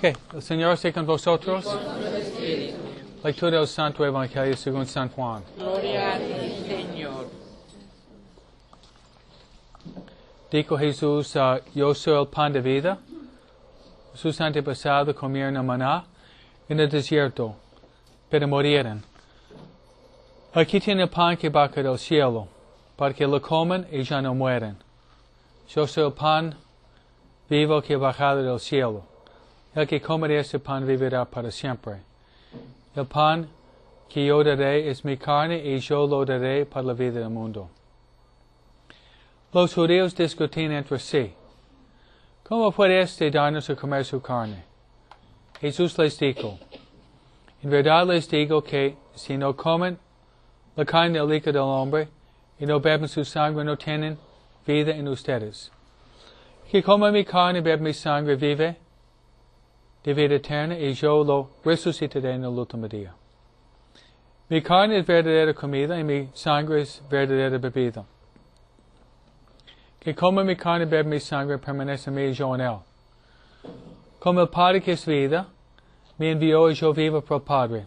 Ok, el Señor esté con vosotros. Lectura del Santo Evangelio según San Juan. Gloria a ti, Señor. Dijo Jesús, yo soy el pan de vida. Sus antepasados comieron maná en el desierto, pero murieron. Aquí tiene el pan que baja del cielo, para que lo coman y ya no mueren. Yo soy el pan vivo que ha bajado del cielo. El que come este pan vivirá para siempre. El pan que yo daré es mi carne y yo lo daré para la vida del mundo. Los judíos discutían entre sí. ¿Cómo puede este darnos a comer su carne? Jesús les dijo, en verdad les digo que si no comen la carne del Hijo del Hombre y no beben su sangre, no tienen vida en ustedes. Que come mi carne y bebe mi sangre vive de vida eterna y yo lo resucitaré en el último día. Mi carne es verdadera comida y mi sangre es verdadera bebida. Que come mi carne y bebe mi sangre permanece en mí y yo en él. Como el Padre que es vida, me envió y yo vivo por el Padre.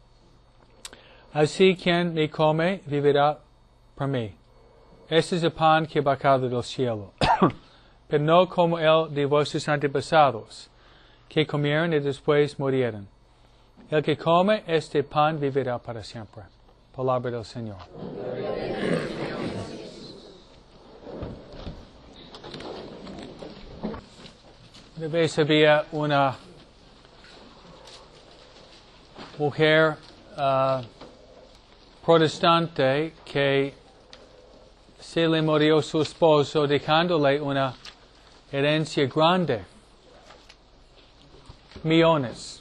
Así quien me come vivirá por mí. Este es el pan que ha bajado del cielo. Pero no como el de vuestros antepasados, que comieron y después murieron. El que come este pan vivirá para siempre. Palabra del Señor. Una vez había una mujer protestante que se le murió su esposo dejándole una herencia grande, millones,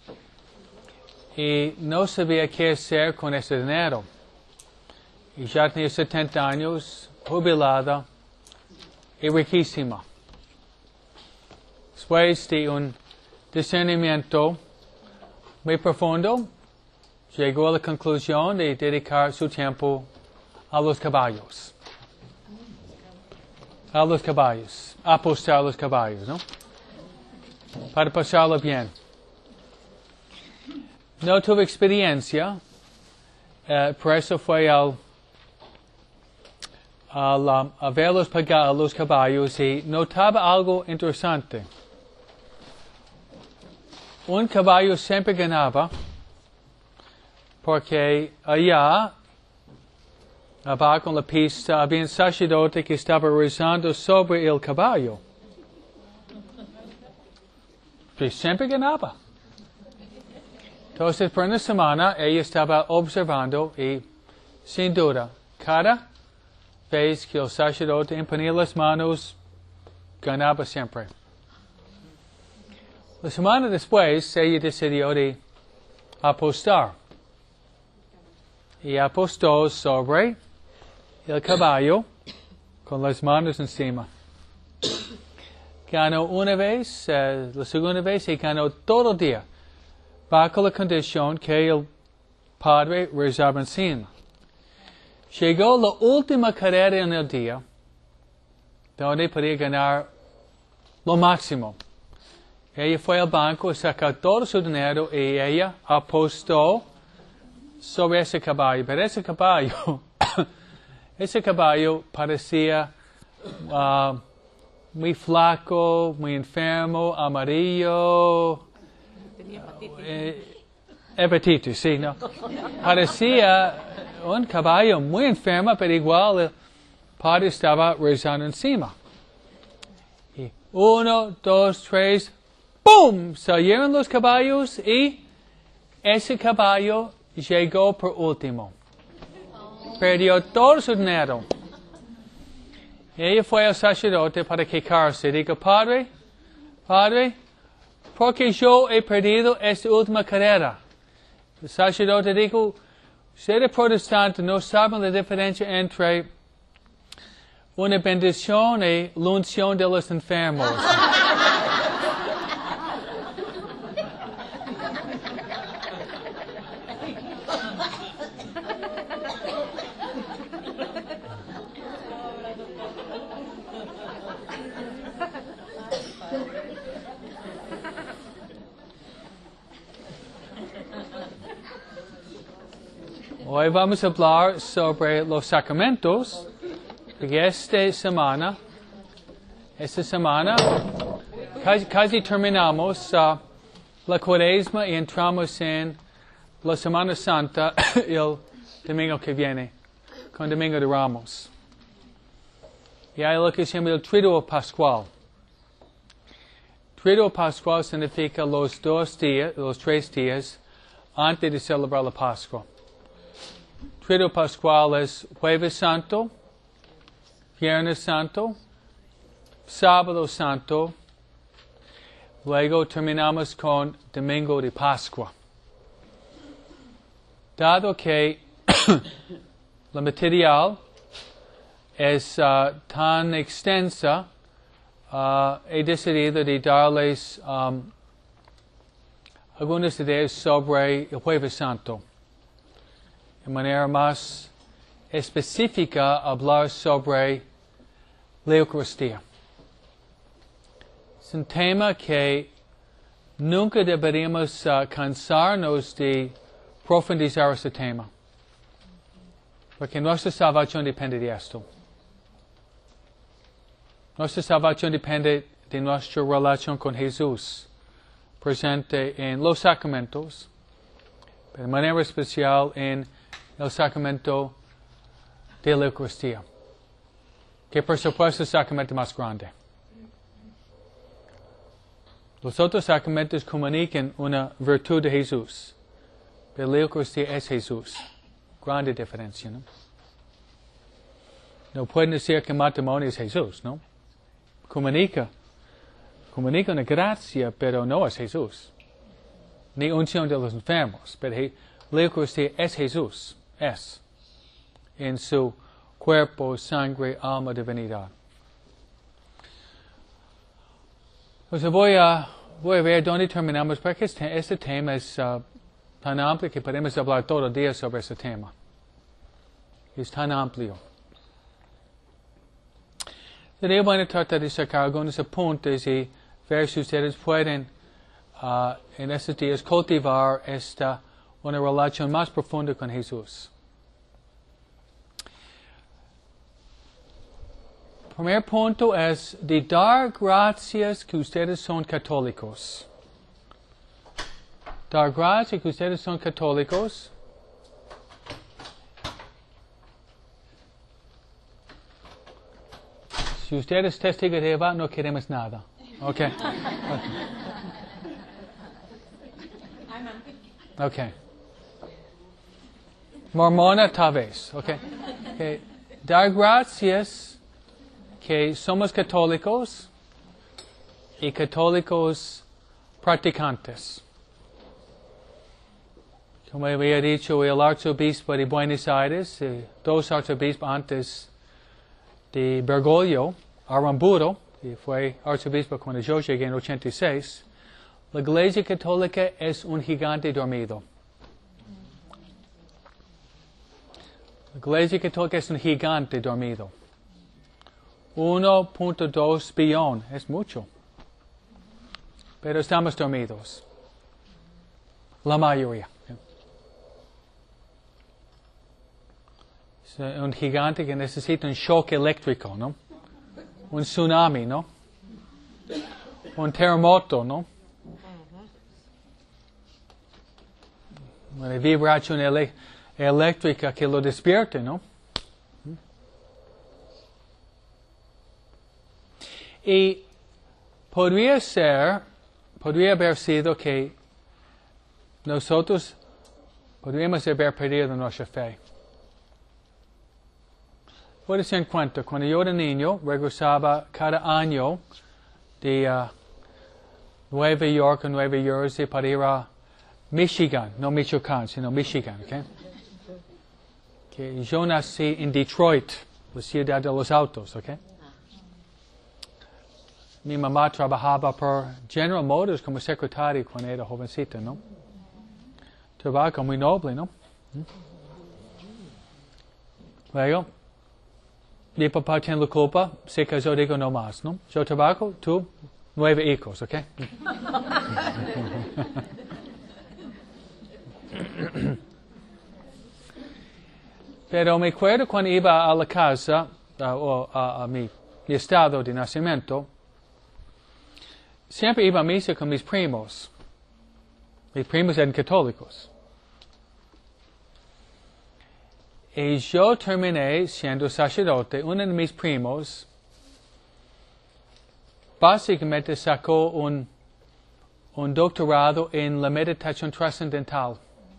y no sabía qué hacer con ese dinero. Y ya tenía 70 años, jubilada y riquísima. Después de un discernimiento muy profundo, llegó a la conclusión de dedicar su tiempo a los caballos. A los caballos. Apostar a los caballos, ¿no? Para pasarlo bien. No tuve experiencia, por eso fue a verlos pagar a los caballos y notaba algo interesante. Un caballo siempre ganaba porque allá, abajo en la pista, había un sacerdote que estaba rezando sobre el caballo. Y siempre ganaba. Entonces, por una semana, ella estaba observando y, sin duda, cada vez que el sacerdote imponía las manos, ganaba siempre. La semana después, ella decidió de apostar. Y apostó sobre el caballo con las manos encima. Ganó una vez, la segunda vez, y ganó todo el día, bajo la condición que el padre rezaba encima. Llegó la última carrera en el día, donde podía ganar lo máximo. Ella fue al banco y sacó todo su dinero y ella apostó sobre ese caballo. Pero ese caballo parecía muy flaco, muy enfermo, amarillo. Tenía Hepatitis, sí, ¿no? Parecía un caballo muy enfermo, pero igual el padre estaba rezando encima. Y 1, 2, 3, ¡pum! Salieron los caballos y ese caballo llegó por último. Perdió todo su dinero. Ella fue al sacerdote para quejarse. Dijo, Padre, porque yo he perdido esta última carrera. El sacerdote dijo, ustedes protestantes no saben la diferencia entre una bendición y la unción de los enfermos. Hoy vamos a hablar sobre los sacramentos, porque esta semana, casi terminamos la Cuaresma y entramos en la Semana Santa el domingo que viene, con Domingo de Ramos. Y hay lo que se llama el Triduo Pascual. Triduo Pascual significa los 3 días antes de celebrar la Pascua. Triduo Pascual es Jueves Santo, Viernes Santo, Sábado Santo, luego terminamos con Domingo de Pascua. Dado que la material es tan extensa, he decidido de darles algunas ideas sobre el Jueves Santo. De manera más específica, hablar sobre la Eucaristía. Es un tema que nunca deberíamos cansarnos de profundizar este tema, porque nuestra salvación depende de esto. Nuestra salvación depende de nuestra relación con Jesús, presente en los sacramentos, pero de manera especial en el sacramento de la Eucaristía, que por supuesto es el sacramento más grande. Los otros sacramentos comunican una virtud de Jesús, pero la Eucaristía es Jesús. Grande diferencia, ¿no? No pueden decir que el matrimonio es Jesús, ¿no? Comunica una gracia, pero no es Jesús. Ni unción de los enfermos, pero la Eucaristía es Jesús, es. En su cuerpo, sangre, alma, divinidad. Entonces voy a ver dónde terminamos, porque este tema es tan amplio que podemos hablar todo el día sobre este tema. Es tan amplio. Sería bueno tratar de sacar algunos apuntes y ver si ustedes pueden en estos días cultivar una relación más profunda con Jesús. El primer punto es de dar gracias que ustedes son católicos. Dar gracias que ustedes son católicos. Si usted es testigo de Jehová, no queremos nada. Okay. Okay. Mormona, tal vez. Okay. Dar gracias que somos católicos y católicos practicantes. Como había dicho el arzobispo de Buenos Aires, 2 arzobispos antes de Bergoglio, Aramburu, que fue arzobispo cuando yo llegué en 86, la Iglesia Católica es un gigante dormido. La Iglesia Católica es un gigante dormido. 1.2 billón es mucho. Pero estamos dormidos. La mayoría. Es un gigante que necesita un shock eléctrico, ¿no? Un tsunami, ¿no? Un terremoto, ¿no? Una vibración eléctrica que lo despierte, ¿no? Y podría haber sido que nosotros podríamos haber perdido nuestra fe. Puedes en cuenta, cuando yo era niño, regresaba cada año de Nueva York o Nueva Jersey para ir a Michigan, no Michoacán, sino Michigan, ¿ok? Que yo nací en Detroit, la ciudad de los autos, ¿ok? Mi mamá trabajaba por General Motors como secretaria cuando era jovencita, ¿no? Trabajo muy noble, ¿no? Luego, mi papá tiene la culpa, se casó, digo no más, ¿no? Yo trabajo, tú, 9 hijos, ¿ok? Pero me acuerdo cuando iba a la casa, o a mi estado de nacimiento, siempre iba a misa con mis primos. Mis primos eran católicos. Y yo terminé siendo sacerdote. Uno de mis primos básicamente sacó un doctorado en la meditación trascendental.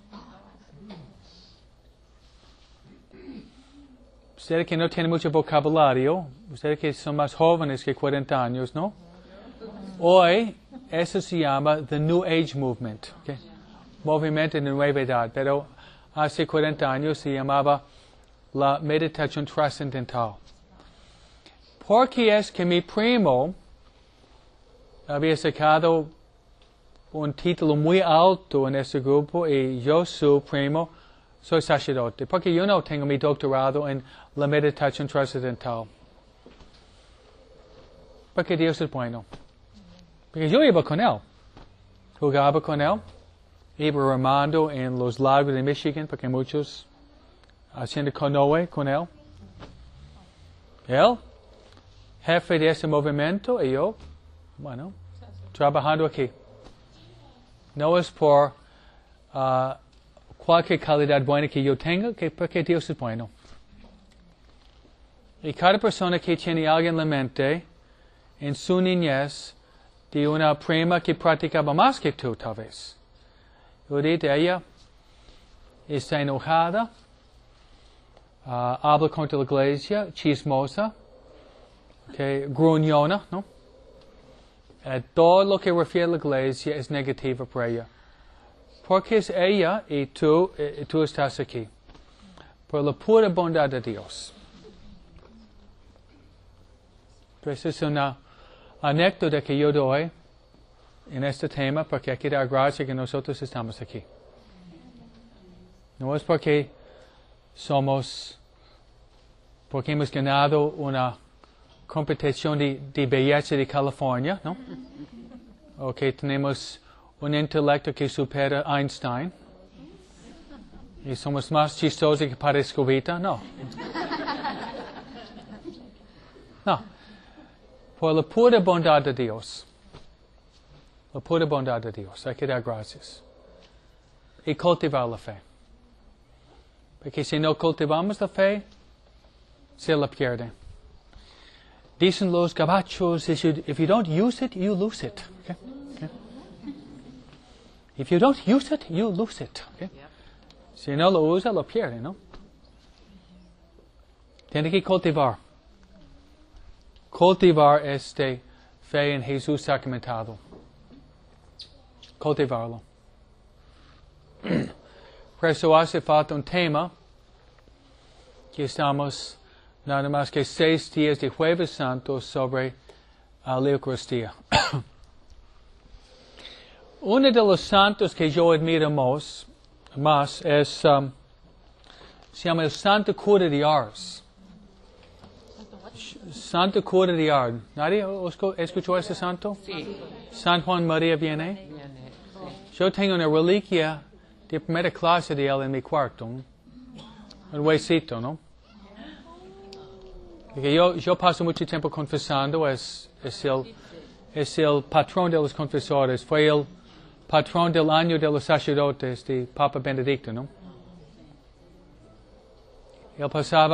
Ustedes que no tienen mucho vocabulario, ustedes que son más jóvenes que 40 años, ¿no? Hoy, eso se llama the New Age Movement, okay? Movimiento de Nueva Edad, pero hace 40 años se llamaba la meditación trascendental. Porque es que mi primo había sacado un título muy alto en ese grupo y yo, su primo, soy sacerdote. Porque yo no tengo mi doctorado en la meditación trascendental. Porque Dios es bueno. Porque yo iba con él. Jugaba con él. Iba remando en los lagos de Michigan, porque muchos haciendo canoe con él. Él, jefe de ese movimiento, y yo, bueno, trabajando aquí. No es por cualquier calidad buena que yo tenga, porque Dios es bueno. Y cada persona que tiene algo en la mente, en su niñez, de una prima que practicaba más que tú, tal vez. Ahorita ella está enojada, habla contra la iglesia, chismosa, gruñona, ¿no? Todo lo que refiere a la iglesia es negativo para ella. Porque es ella y tú estás aquí. Por la pura bondad de Dios. Pues es una anécdota que yo doy en este tema porque hay que dar gracias que nosotros estamos aquí. No es porque hemos ganado una competición de belleza de California, ¿no? O que tenemos un intelecto que supera a Einstein. Y somos más chistosos que para Escobita, no. No. Por la pura bondad de Dios. La pura bondad de Dios. Hay que dar gracias. Y cultivar la fe. Porque si no cultivamos la fe, se la pierde. Dicen los gabachos, if you don't use it, you lose it. Okay? Okay? If you don't use it, you lose it. Okay? Si no lo usa, lo pierde, ¿no? Tiene que cultivar. Cultivar fe en Jesús sacramentado. Cultivarlo. Por eso hace falta un tema que estamos nada más que 6 días de Jueves Santo sobre la Eucaristía. Uno de los santos que yo admiro más es, se llama el Santo Cura de Ars. Santo Cura de Ars. ¿Nadie escuchó a ese santo? Sí. San Juan María Vianney. Yo tengo una reliquia de primera clase de él en mi cuarto. Un huesito, ¿no? Porque yo paso mucho tiempo confesando, es el patrón de los confesores, fue el patrón del año de los sacerdotes de Papa Benedicto, ¿no? Él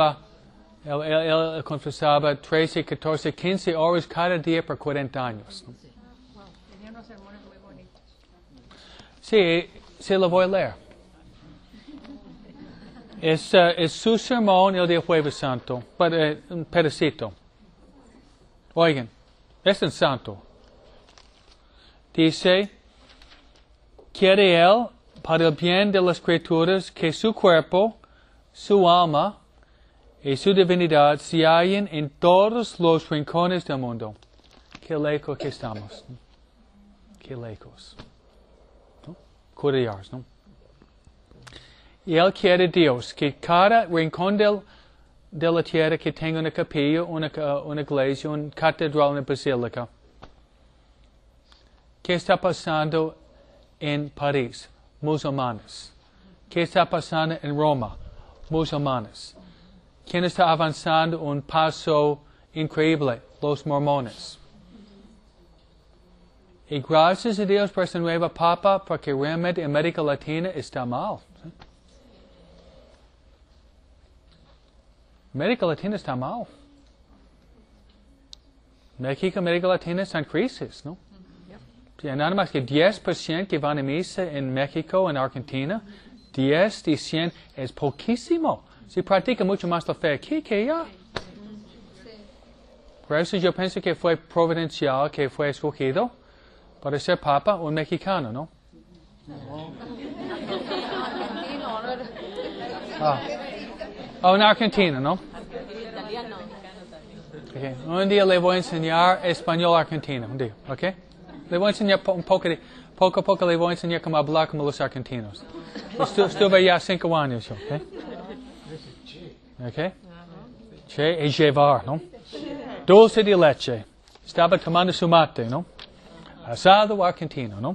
confesaba 13, 14, 15 horas cada día por 40 años, ¿no? Tenía unos sermones muy bonitos. Sí, se lo voy a leer. Es su sermón el día Jueves Santo, un pedacito. Oigan, es un santo. Dice, quiere él, para el bien de las criaturas, que su cuerpo, su alma y su divinidad se hallen en todos los rincones del mundo. Qué lejos que estamos. Qué lejos. ¿No? Curiosos, ¿no? Y Él quiere Dios que cada rincón de la tierra que tenga una capilla, una iglesia, una catedral, una basílica. ¿Qué está pasando en París? Musulmanes. ¿Qué está pasando en Roma? musulmanes. ¿Quién está avanzando un paso increíble? Los mormones. Y gracias a Dios por esta nueva papa, porque realmente América Latina está mal. ¿Sí? América Latina está mal. México, América Latina está en crisis, ¿no? Sí, nada más que 10% que van a misa en México, en Argentina, 10 de 100 es poquísimo. Se practica mucho más la fe aquí que allá. Por eso yo pienso que fue providencial que fue escogido para ser papa un mexicano, ¿no? Un argentino, ¿no? Okay. Un día le voy a enseñar español argentino, un día, ¿ok? Le voy a enseñar poco a poco le voy a enseñar cómo hablar como los argentinos. Estuve allá 5 años, ¿ok? ¿Ok? Che y llevar, ¿no? Dulce de leche. Estaba tomando su mate, ¿no? Asado argentino, ¿no?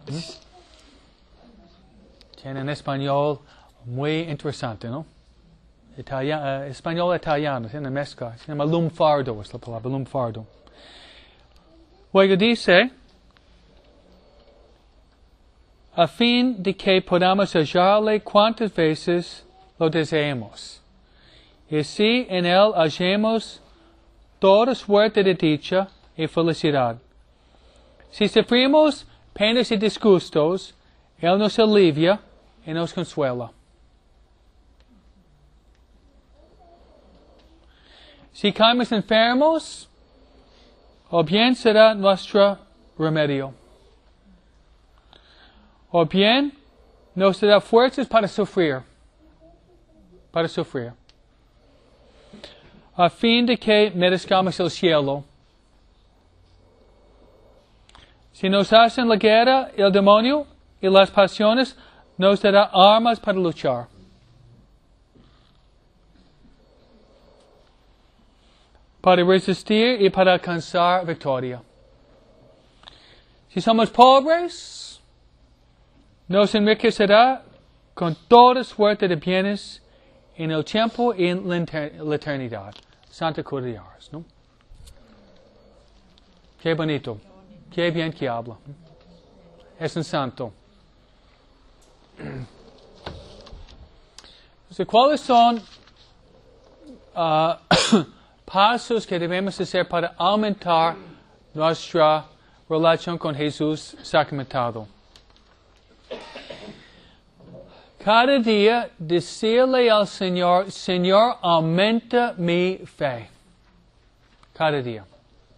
Tienen español muy interesante, ¿no? Español italiano, tiene mezcla. Se llama lunfardo, es la palabra, lunfardo. Luego dice, a fin de que podamos hallarle cuantas veces lo deseemos. Y así en él hallemos toda suerte de dicha y felicidad. Si sufrimos penas y disgustos, él nos alivia y nos consuela. Si caemos enfermos, o bien será nuestro remedio, o bien nos dará fuerzas para sufrir, a fin de que merezcamos el cielo. Si nos hacen la guerra, el demonio y las pasiones, nos dará armas para luchar. Para resistir y para alcanzar victoria. Si somos pobres, nos enriquecerá con toda suerte de bienes en el tiempo y en la eternidad. Santa Cruz de Ars, ¿no? Qué bonito. Qué bien que habla. Es un santo. Entonces, ¿cuáles son pasos que debemos hacer para aumentar nuestra relación con Jesús sacramentado? Cada día decirle al Señor, Señor, aumenta mi fe. Cada día.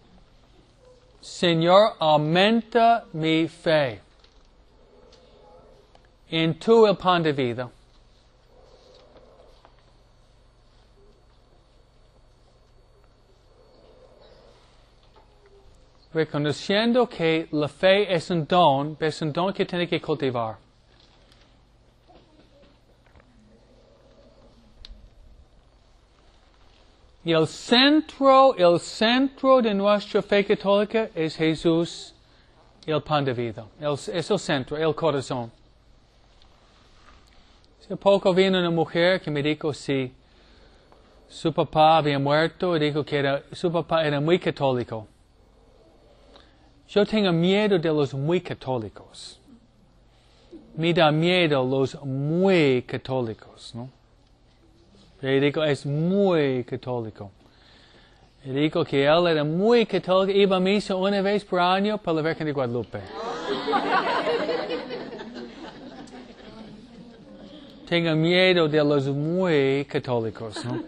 Señor, aumenta mi fe. En tú el pan de vida. Reconociendo que la fe es un don que tiene que cultivar. Y el centro de nuestra fe católica es Jesús, el pan de vida. Es el centro, el corazón. Hace poco vino una mujer que me dijo si su papá había muerto y dijo que su papá era muy católico. Yo tengo miedo de los muy católicos. Me da miedo los muy católicos, ¿no? Y digo, es muy católico. Y digo que él era muy católico, iba a misa una vez por año para la Virgen de Guadalupe. Tengo miedo de los muy católicos, ¿no?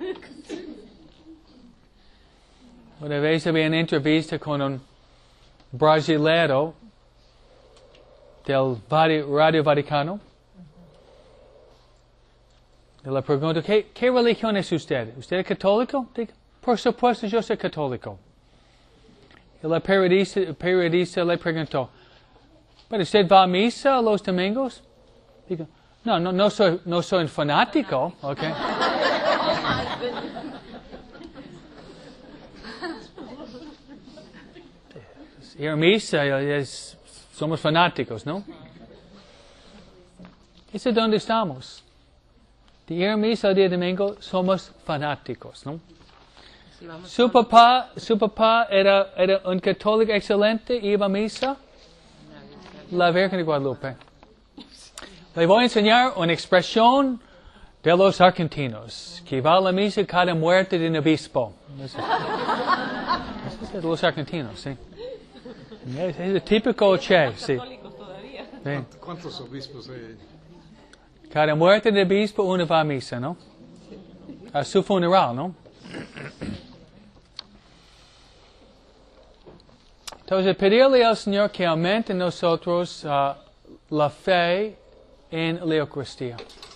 Una vez había una entrevista con un brasilero del Radio Vaticano. Y le pregunto, ¿qué religión es usted? ¿Usted es católico? Digo, por supuesto, yo soy católico. Y la periodista le preguntó, ¿pero usted va a misa los domingos? Digo, no soy un fanático, ¿ok? Ir a misa somos fanáticos, ¿no? ¿Es dónde estamos? de ir a misa el día domingo, somos fanáticos, ¿no? Sí, vamos Su papá era un católico excelente, iba a misa. La Virgen de Guadalupe. Le voy a enseñar una expresión de los argentinos, que va a la misa cada muerte de un obispo. Eso es de los argentinos, sí. Es el típico Che, sí. Sí. ¿Cuántos obispos hay? Cada muerte de obispo uno va a misa, ¿no? A su funeral, ¿no? Entonces, pedirle al Señor que aumente en nosotros la fe en la Eucaristía.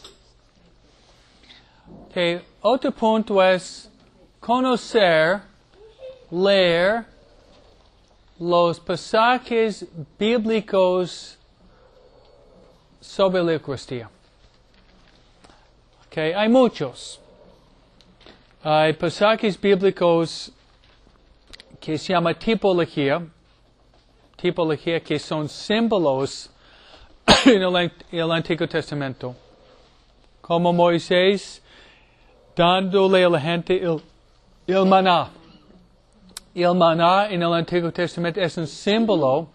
Okay. Otro punto es conocer, leer los pasajes bíblicos sobre la Eucaristía. Okay. Hay muchos. Hay pasajes bíblicos que se llama tipología, que son símbolos en el Antiguo Testamento. Como Moisés dándole a la gente el maná. El maná en el Antiguo Testamento es un símbolo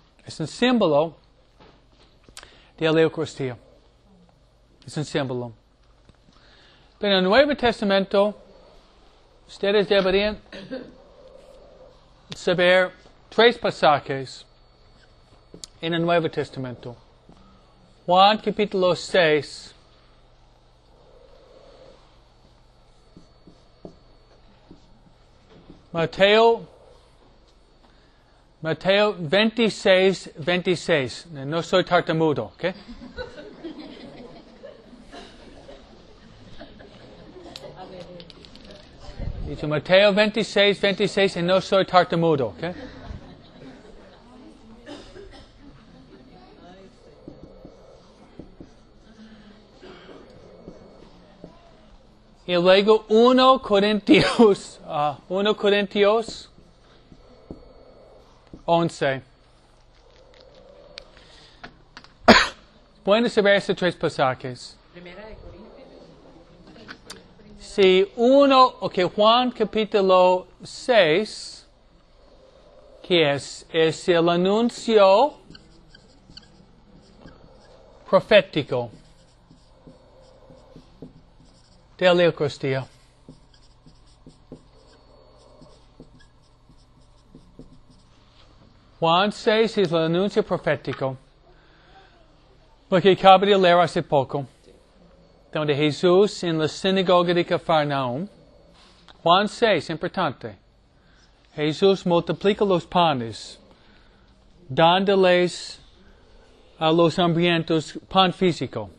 de la Eucaristía. Es un símbolo. Pero en el Nuevo Testamento, ustedes deberían saber 3 pasajes en el Nuevo Testamento. Juan capítulo 6. Mateo 26. No soy tartamudo, ¿ok? Dicho Mateo 26 y no soy tartamudo, ¿ok? Y luego 1 Corintios 11. Pueden saber estos 3 pasajes. Primera de Corintios. Si Juan capítulo 6, ¿qué es? Es el anuncio profético de la Eucaristía. Juan 6 es el anuncio profético. Lo que acabo de leer hace poco. Donde Jesús en la sinagoga de Cafarnaum. Juan 6, importante. Jesús multiplica los panes, dándoles a los hambrientos pan físico.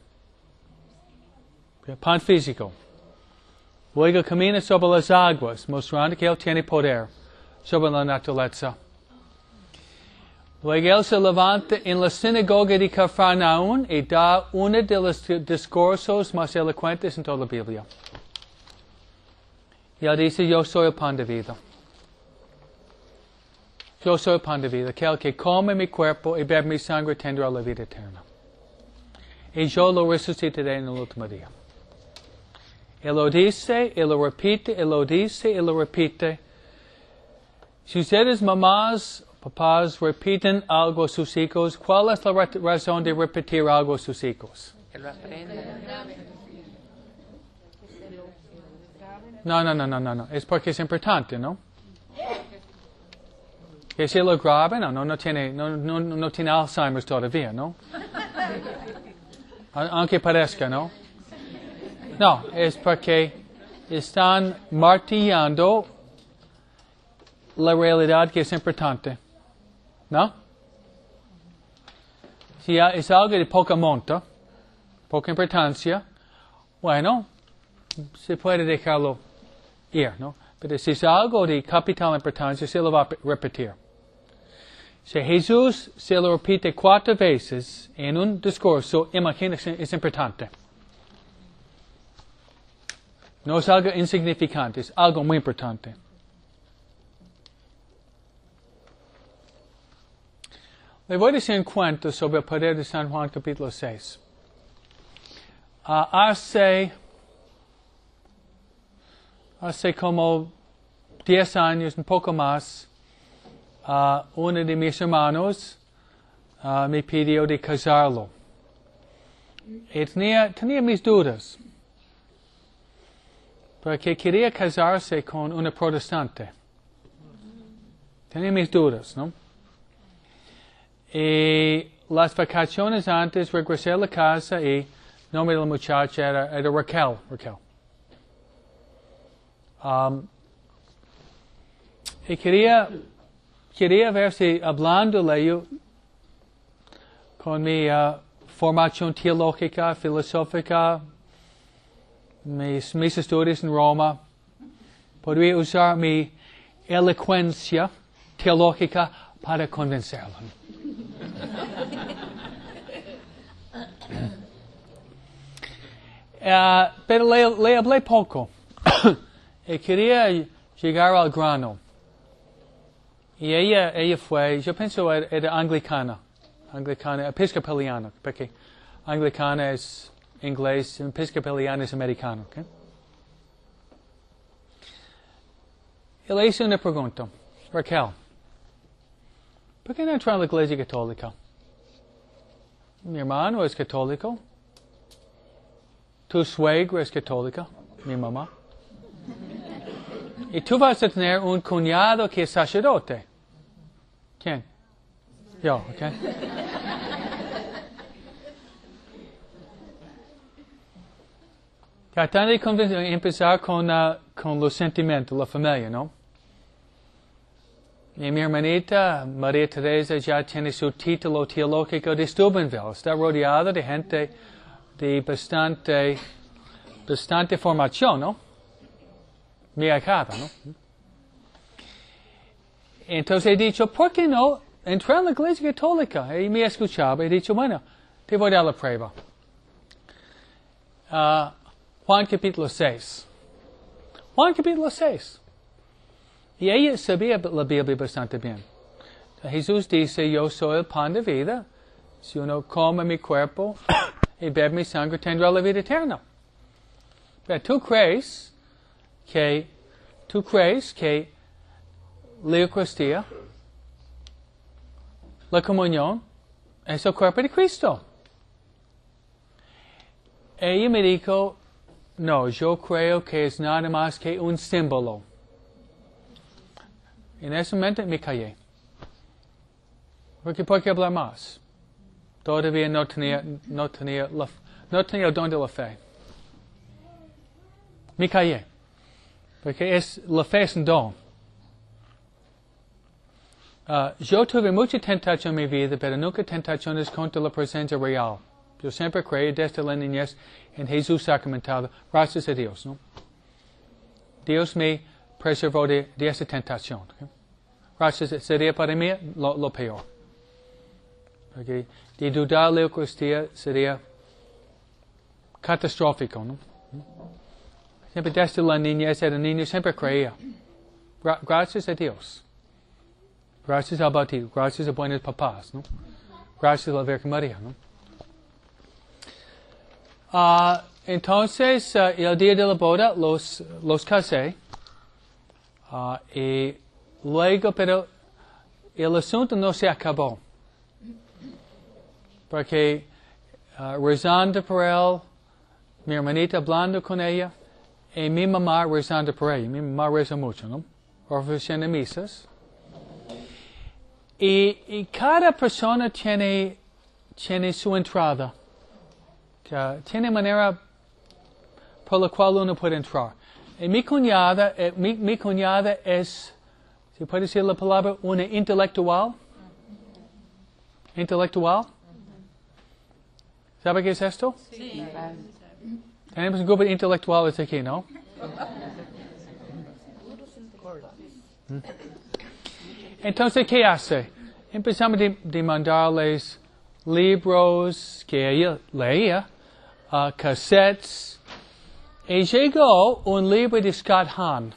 Pan físico. Luego camina sobre las aguas, mostrando que Él tiene poder sobre la naturaleza. Luego Él se levanta en la sinagoga de Cafarnaum y da uno de los discursos más elocuentes en toda la Biblia. Y Él dice, yo soy el pan de vida. Yo soy el pan de vida, que el que come mi cuerpo y bebe mi sangre tendrá la vida eterna. Y yo lo resucitaré en el último día. Él lo dice, Él lo repite, Él lo dice, Él lo repite. Si ustedes, mamás, papás, repiten algo a sus hijos, ¿cuál es la razón de repetir algo a sus hijos? Que lo aprendan. No. Es porque es importante, ¿no? Que si lo graben, no tiene Alzheimer todavía, ¿no? Aunque parezca, ¿no? No, es porque están martillando la realidad que es importante. ¿No? Si es algo de poca monta, poca importancia, bueno, se puede dejarlo ir, ¿no? Pero si es algo de capital importancia, se lo va a repetir. Si Jesús se lo repite 4 veces en un discurso, imagínense, es importante. No es algo insignificante, es algo muy importante. Le voy a decir un cuento sobre el poder de San Juan capítulo 6. Hace hace como 10 años, un poco más, uno de mis hermanos me pidió de casarlo. Y tenía mis dudas, porque quería casarse con una protestante. Tenía mis dudas, ¿no? Y las vacaciones antes regresé a la casa y el nombre de la muchacha era Raquel. Y quería ver si hablándole yo con mi formación teológica, filosófica, mis estudios en Roma, podría usar mi elocuencia teológica para convencerlo. Pero le hablé poco y quería llegar al grano. Y ella fue, yo pienso era anglicana, episcopaliana, porque anglicana es inglés, episcopaliana es americano. ¿Okay? Y le hice una pregunta, Raquel, ¿por qué no entrar en la iglesia católica? Mi hermano es católico. Tu suegra es católica, mi mamá. Y tú vas a tener un cuñado que es sacerdote. ¿Quién? Yo, ¿ok? Tratando de empezar con los sentimientos, la familia, ¿no? Y mi hermanita, María Teresa, ya tiene su título teológico de Steubenville. Está rodeada de gente de bastante formación, ¿no? Mi ahijada, ¿no? Entonces he dicho, ¿por qué no entrar en la iglesia católica? Y me escuchaba, he dicho, bueno, te voy a dar la prueba. Juan capítulo 6. Juan capítulo 6. Y ella sabía la Biblia bastante bien. Jesús dice, yo soy el pan de vida. Si uno come mi cuerpo y bebe mi sangre, tendrá la vida eterna. Pero tú crees que la Eucaristía, la comunión, es el cuerpo de Cristo. Ella me dijo, no, yo creo que es nada más que un símbolo. En ese momento me callé. Porque ¿por qué hablar más? Todavía no tenía el don de la fe. Me callé. Porque la fe es un don. Yo tuve mucha tentación en mi vida, pero nunca tentaciones contra la presencia real. Yo siempre creí desde la niñez en Jesús sacramentado. Gracias a Dios, ¿no? Dios me preservó de esa tentación. ¿Okay? Gracias, sería para mí lo peor. Okay? De dudar la Eucaristía sería catastrófico, ¿no? Siempre desde la niñez era niño, siempre creía. Gracias a Dios. Gracias al bautismo. Gracias a buenos papás, ¿no? Gracias a la Virgen María, ¿no? Entonces, el día de la boda los casé. Y luego, pero el asunto no se acabó. Porque rezando por él, mi hermanita hablando con ella, y mi mamá rezando por ella. Mi mamá reza mucho, ¿no? Ofreciendo misas. Y cada persona tiene su entrada. Tiene manera por la cual uno puede entrar. Y mi cuñada es, si puede decir la palabra, una intelectual. ¿Intelectual? ¿Sabe qué es esto? Sí. Tenemos un grupo de intelectuales aquí, ¿no? Entonces, ¿qué hace? Empezamos de mandarles libros que ella leía, cassettes, y llegó un libro de Scott Hahn.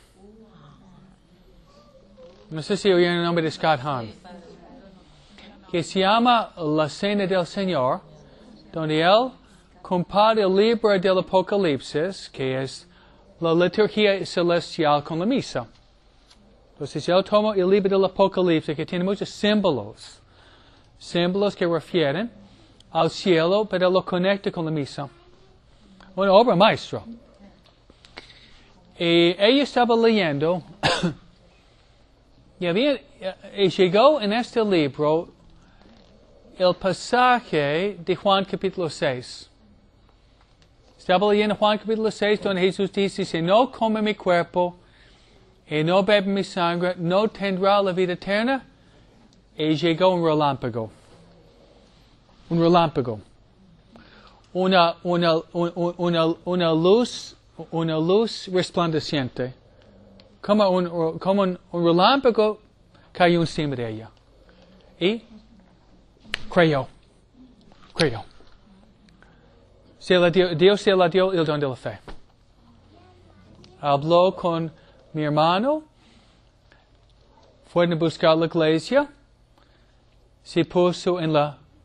No sé si oyeron el nombre de Scott Hahn. Que se llama La Cena del Señor, donde él compara el libro del Apocalipsis, que es la liturgia celestial con la misa. Entonces yo tomo el libro del Apocalipsis, que tiene muchos símbolos. Símbolos que refieren al cielo, pero lo conecta con la misa. Una obra maestra. Y ella estaba leyendo, y llegó en este libro el pasaje de Juan capítulo 6. Estaba leyendo Juan capítulo 6, donde Jesús dice, si no come mi cuerpo y no bebe mi sangre, no tendrá la vida eterna. Y llegó un relámpago. Un relámpago. Una luz resplandeciente. Como un relámpago cayó encima de ella. Y creyó. Dios se la dio el don de la fe. Habló con mi hermano. Fueron a buscar la iglesia. Se puso en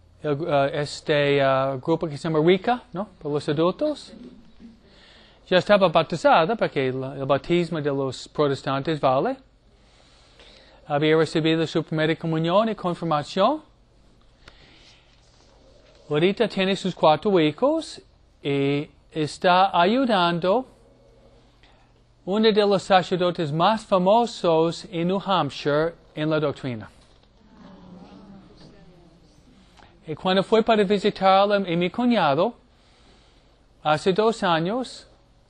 grupo que se llama RICA, ¿no? Para los adultos. Ya estaba bautizada porque el bautismo de los protestantes vale. Había recibido su primera comunión y confirmación. Ahorita tiene sus 4 hijos y está ayudando uno de los sacerdotes más famosos en New Hampshire en la doctrina. Y cuando fue para visitarla y mi cuñado, hace 2 años,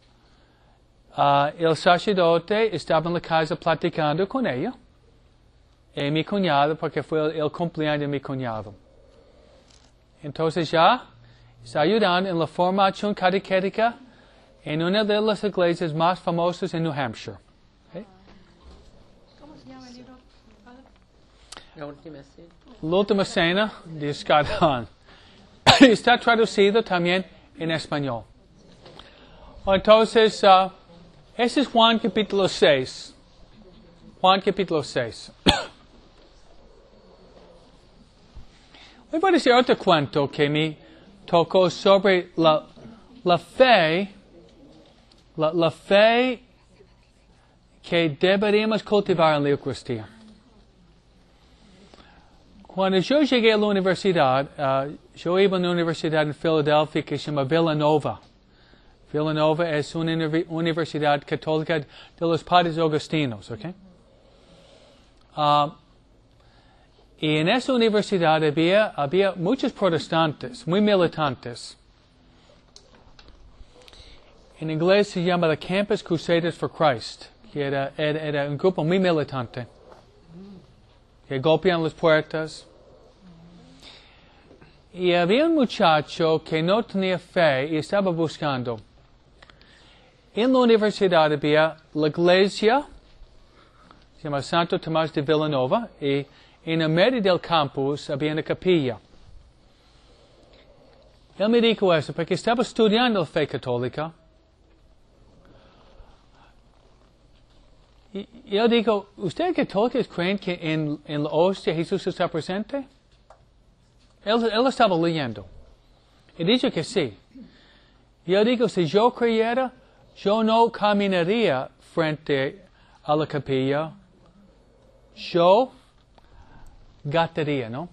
el sacerdote estaba en la casa platicando con ella y mi cuñado, porque fue el cumpleaños de mi cuñado. Entonces ya está ayudando en la formación catequética en una de las iglesias más famosas en New Hampshire. ¿Okay? ¿Cómo se llama el libro, padre? La última cena. La última cena de Scott Hahn. Está traducido también en español. Entonces, ese es Juan capítulo 6. Juan capítulo 6. Hoy voy a decir otro cuento que me tocó sobre la fe. La fe que deberíamos cultivar en la Eucaristía. Cuando yo llegué a la universidad, yo iba a una universidad en Filadelfia que se llama Villanova. Villanova es una universidad católica de los padres agustinos, ¿ok? Y en esa universidad había muchos protestantes, muy militantes. En inglés se llama the Campus Crusaders for Christ, que era un grupo muy militante, que golpean las puertas. Y había un muchacho que no tenía fe y estaba buscando. En la universidad había la iglesia, se llama Santo Tomás de Villanova, y en el medio del campus había una capilla. Él me dijo eso porque estaba estudiando la fe católica. Y yo digo, ¿ustedes católicos creen que en la hostia Jesús está presente? Él estaba leyendo. Y dijo que sí. Y yo digo, si yo creyera, yo no caminaría frente a la capilla. Yo gatearía, ¿no?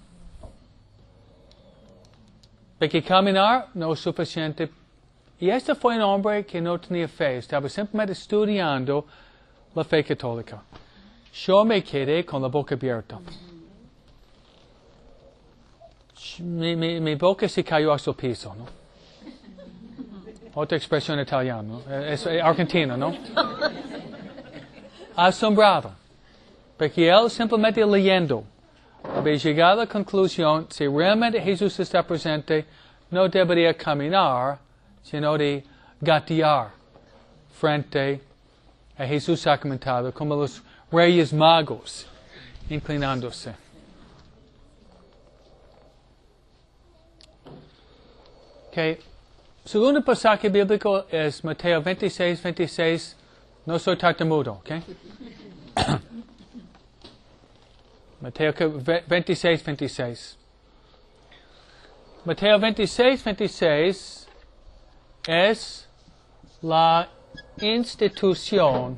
Porque caminar no es suficiente. Y este fue un hombre que no tenía fe. Estaba simplemente estudiando la fe católica. Yo me quedé con la boca abierta. Mi boca se cayó hasta el piso, ¿no? Otra expresión italiana, ¿no? Es argentino, ¿no? Asombrado. Porque él simplemente leyendo había llegado a la conclusión, si realmente Jesús está presente, no debería caminar, sino de gatear frente a Jesús sacramentado, como los reyes magos, inclinándose. Okay. Segundo pasaje bíblico es Mateo 26, 26. No soy tartamudo, ¿ok? Mateo 26, 26. Mateo 26, 26 es la institución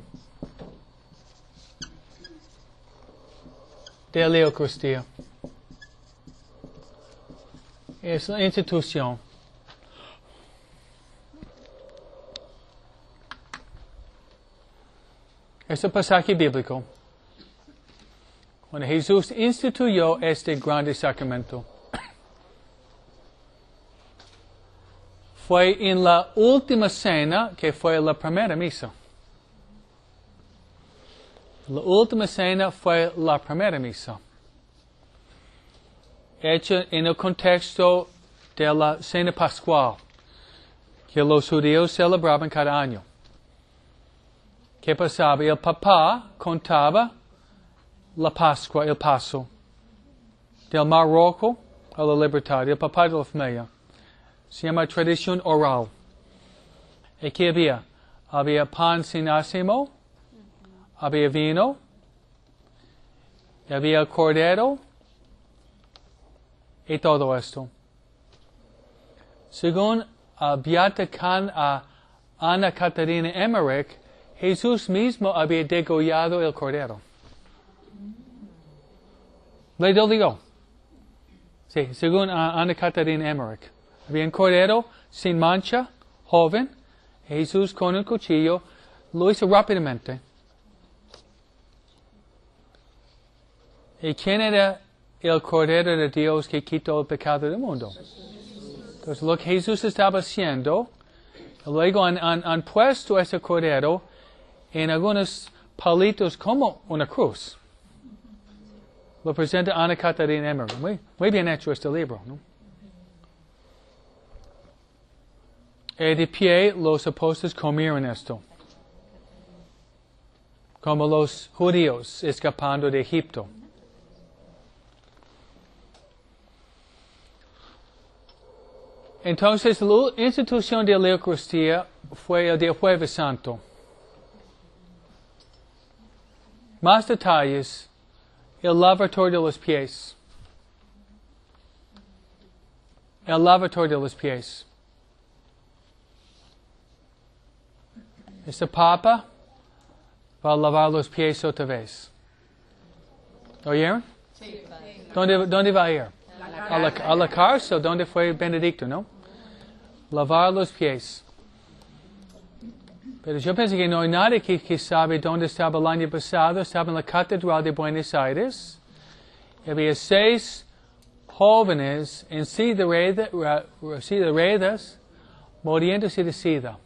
de la Eucaristía. Es la institución. Es un pasaje bíblico. Cuando Jesús instituyó este grande sacramento, fue en la última cena que fue la primera misa. La última cena fue la primera misa, hecha en el contexto de la cena pascual que los judíos celebraban cada año. ¿Qué pasaba? El papá contaba la Pascua, el paso del Mar Rojo a la libertad, el papá de la familia. Se llama tradición oral. ¿Y qué había? Había pan sin ácimo, había vino, había cordero y todo esto. Según Beata Ana Catarina Emmerich, Jesús mismo había degollado el cordero. Le dolió. Sí, según Ana Catarina Emmerich. Había un cordero sin mancha, joven. Jesús con un cuchillo lo hizo rápidamente. ¿Y quién era el cordero de Dios que quitó el pecado del mundo? Entonces lo que Jesús estaba haciendo, luego han puesto ese cordero en algunos palitos como una cruz. Lo presenta Ana Catarina Emmerich. Muy bien hecho este libro, ¿no? Y de pie los apóstoles comieron esto, como los judíos escapando de Egipto. Entonces la institución de la Eucaristía fue el día Jueves Santo. Más detalles, el lavatorio de los pies. El lavatorio de los pies. Este Papa va a lavar los pies otra vez. ¿Oyeron? Sí. ¿Dónde va a ir? A la cárcel donde fue Benedicto, ¿no? Lavar los pies. Pero yo pienso que no hay nadie que sabe dónde estaba el año pasado. Estaba en la Catedral de Buenos Aires. Había 6 jóvenes en silla de ruedas muriéndose de sida.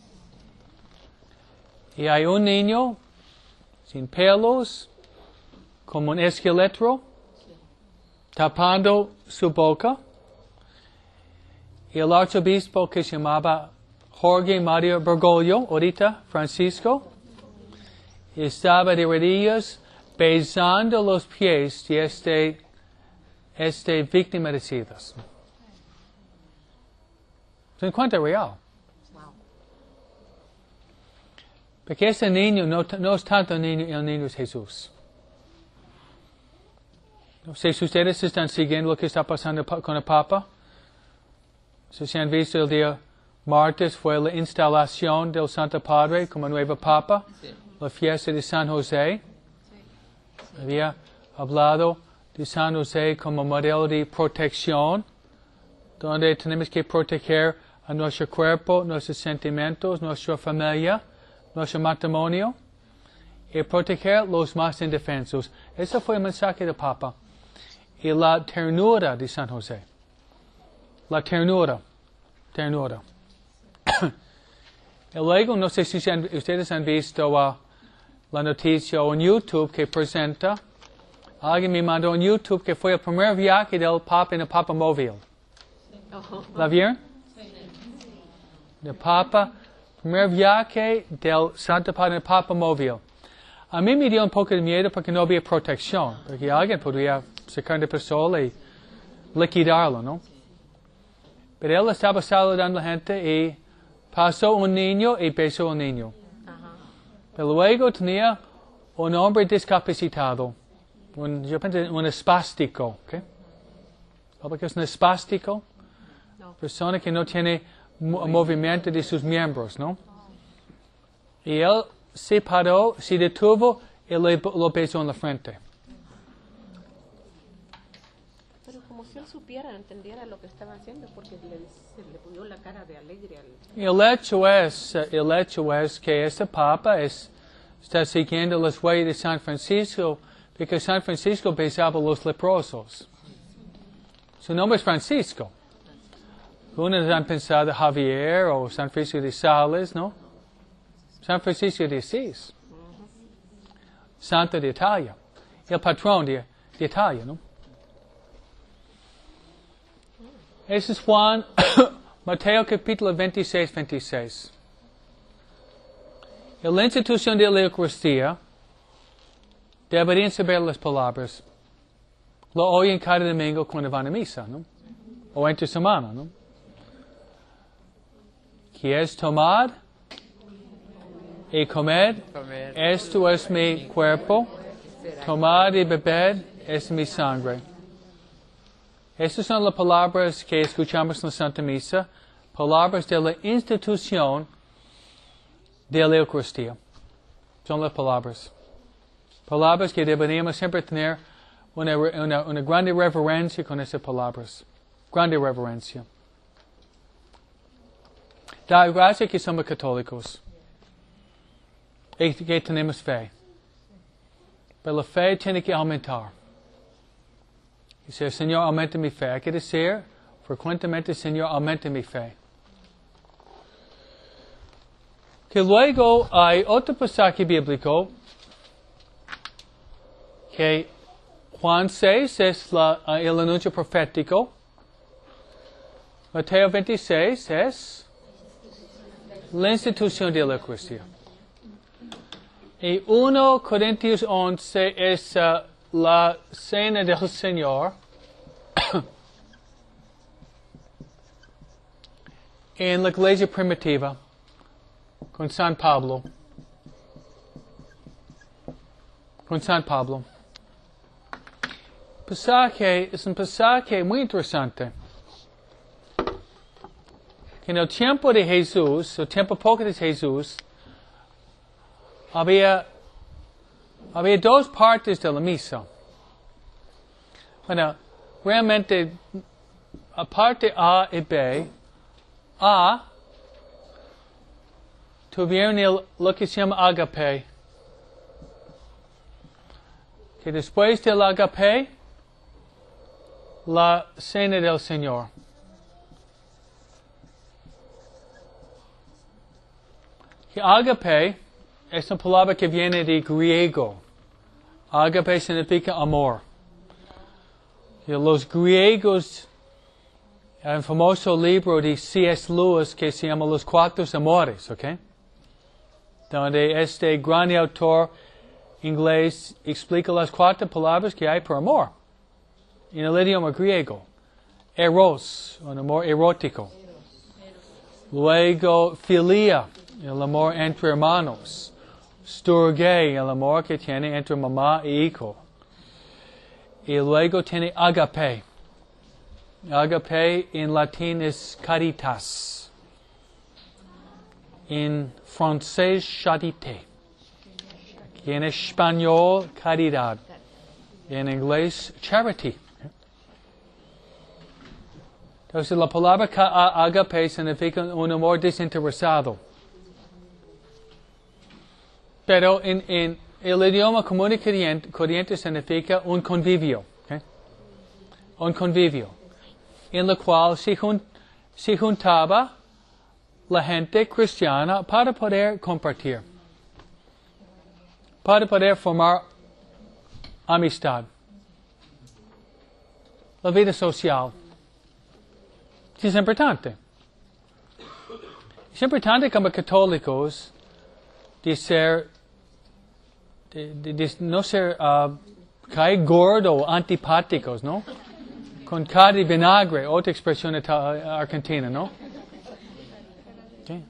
Y hay un niño sin pelos, como un esqueleto, tapando su boca. Y el arzobispo que se llamaba Jorge Mario Bergoglio, ahorita Francisco, estaba de rodillas besando los pies de este víctima de SIDA. ¿Se encuentra real? Porque ese niño no es tanto el niño es Jesús. No sé si ustedes están siguiendo lo que está pasando con el Papa. Si se han visto el día martes fue la instalación del Santo Padre como nuevo Papa, sí. La fiesta de San José. Sí. Había hablado de San José como modelo de protección, donde tenemos que proteger a nuestro cuerpo, nuestros sentimientos, nuestra familia, nuestro matrimonio, y proteger los más indefensos. Ese fue el mensaje del Papa. Y la ternura de San José. La ternura. Y luego, no sé si ustedes han visto la noticia en YouTube que presenta. Alguien me mandó en YouTube que fue el primer viaje del Papa en el Papa móvil. ¿La vieron? El Papa, primer viaje del Santo Padre en el Papa móvil. A mí me dio un poco de miedo porque no había protección. Porque alguien podría sacar de pistola y liquidarlo, ¿no? Pero él estaba saludando a la gente y pasó un niño y besó a un niño. Pero luego tenía un hombre discapacitado. Yo pensé un espástico. ¿Okay? ¿Sabe qué es un espástico? No. Persona que no tiene movimiento de sus miembros, ¿no? Y él se paró, se detuvo y lo besó en la frente. Pero como si él supiera, entendiera lo que estaba haciendo, porque se le ponió la cara de alegre al... El hecho es que este Papa está siguiendo las huellas de San Francisco, porque San Francisco besaba a los leprosos. Su nombre es Francisco. Unos han pensado Javier o San Francisco de Sales, ¿no? San Francisco de Asís. Santo de Italia. El patrón de Italia, ¿no? Ese es Juan, Mateo capítulo 26, 26. En la institución de la Eucaristía deberían saber las palabras. Lo oyen cada domingo cuando van a misa, ¿no? O entre semana, ¿no? ¿Quieres tomar y comer? Esto es mi cuerpo. Tomar y beber es mi sangre. Estas son las palabras que escuchamos en la Santa Misa, palabras de la institución de la Eucaristía. Son las palabras. Palabras que deberíamos siempre tener una grande reverencia con esas palabras. Grande reverencia. Da gracias que somos católicos. Y que tenemos fe. Pero la fe tiene que aumentar. Dice, Señor, aumenta mi fe. Hay que decir frecuentemente, Señor, aumenta mi fe. Que luego hay otro pasaje bíblico que Juan 6 es el anuncio profético. Mateo 26 es la institución de la Eucaristía. Y 1 Corintios 11 es la cena del Señor. En la iglesia primitiva, con San Pablo. Es un pasaje muy interesante. Que en el tiempo de Jesús, el tiempo poco de Jesús, había dos partes de la misa. Bueno, realmente, a parte A y B, A tuvieron lo que se llama agape. Que después del agape, la cena del Señor. Que agape es una palabra que viene de griego. Agape significa amor. Y los griegos, hay un famoso libro de C.S. Lewis que se llama Los Cuatro Amores, ¿ok? Donde este gran autor inglés explica las cuatro palabras que hay por amor. En el idioma griego. Eros, un amor erótico. Luego, filia, el amor entre hermanos. Storge, el amor que tiene entre mamá y hijo. Y luego tiene agape. Agape en latín es caritas. En francés, charité. Y en español, caridad. Y en inglés, charity. Entonces la palabra agape significa un amor desinteresado. Pero en el idioma común y corriente significa un convivio. ¿Okay? Un convivio. En el cual se juntaba la gente cristiana para poder compartir. Para poder formar amistad. La vida social. Es importante. Es importante como católicos de no ser caer gordo o antipáticos, ¿no? Con cara de vinagre, otra expresión argentina, ¿no? Okay.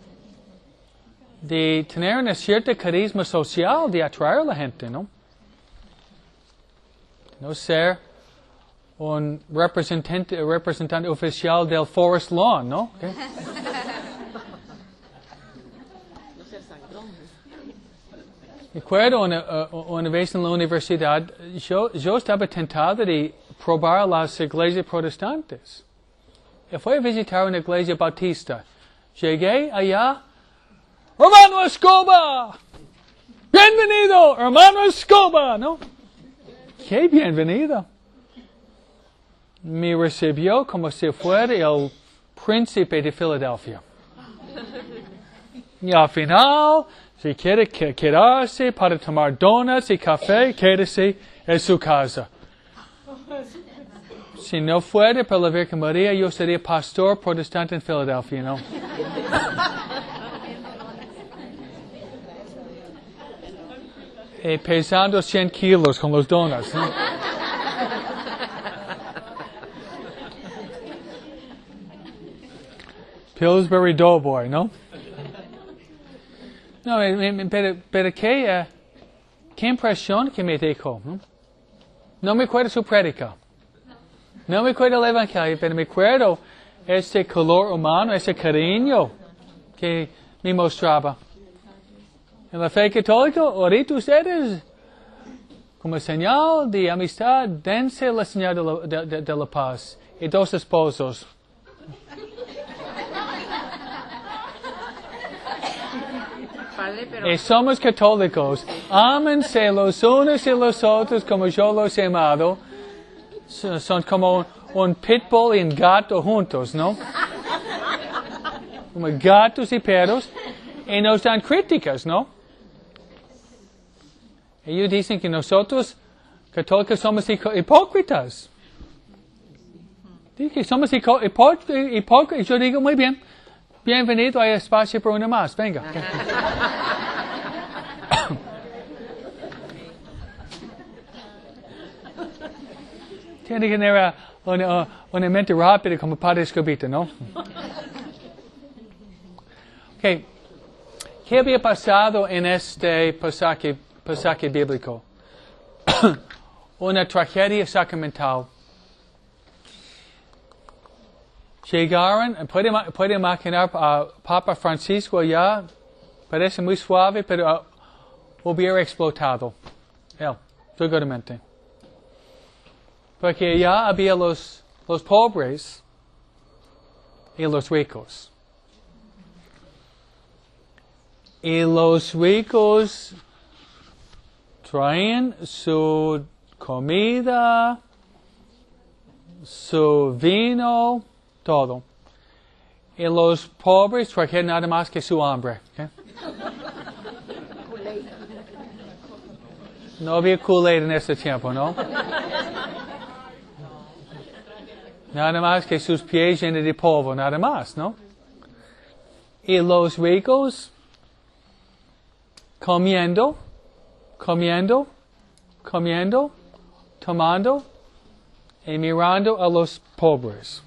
De tener una cierta carisma social, de atraer a la gente, ¿no? No ser un representante oficial del Forest Lawn, ¿no? Okay. No ser sangrón. Recuerdo una vez en la universidad, yo estaba tentado de probar las iglesias protestantes. Y fui a visitar una iglesia bautista. Llegué allá, hermano Escoba, bienvenido, hermano Escoba, ¿no? ¡Qué bienvenido! Me recibió como si fuera el príncipe de Filadelfia. Y al final, si quiere quedarse para tomar donuts y café, quédese en su casa. Si no fuera por la Virgen María, yo sería pastor protestante en Filadelfia, ¿no? Y pesando 100 kilos con los donuts, ¿no? Pillsbury Doughboy, ¿no? No, pero qué impresión que me dejó, ¿no? No me acuerdo su prédica. No me acuerdo el evangelio, pero me acuerdo ese color humano, ese cariño que me mostraba. En la fe católica, ahorita ustedes, como señal de amistad, dense la señal de la paz. Y 2 esposos. Padre, pero Y somos católicos. Ámense los unos y los otros como yo los he amado. Son como un pitbull y un gato juntos, ¿no? Como gatos y perros. Y nos dan críticas, ¿no? Ellos dicen que nosotros, católicos, somos hipócritas. Dicen que somos hipócritas. Y yo digo, muy bien. Bienvenido, hay espacio para una más. Venga. Tiene que tener una mente rápida como Padre Escobita, ¿no? Okay. ¿Qué había pasado en este pasaje bíblico? Una tragedia sacramental. Llegaron, puede imaginar a Papa Francisco allá, parece muy suave, pero hubiera explotado. Él, seguramente. Porque allá había los pobres y los ricos. Y los ricos traen su comida, su vino, todo. Y los pobres trajeron nada más que su hambre. ¿Okay? No había Kool-Aid en ese tiempo, ¿no? Nada más que sus pies llenos de polvo, nada más, ¿no? Y los ricos comiendo, tomando y mirando a los pobres.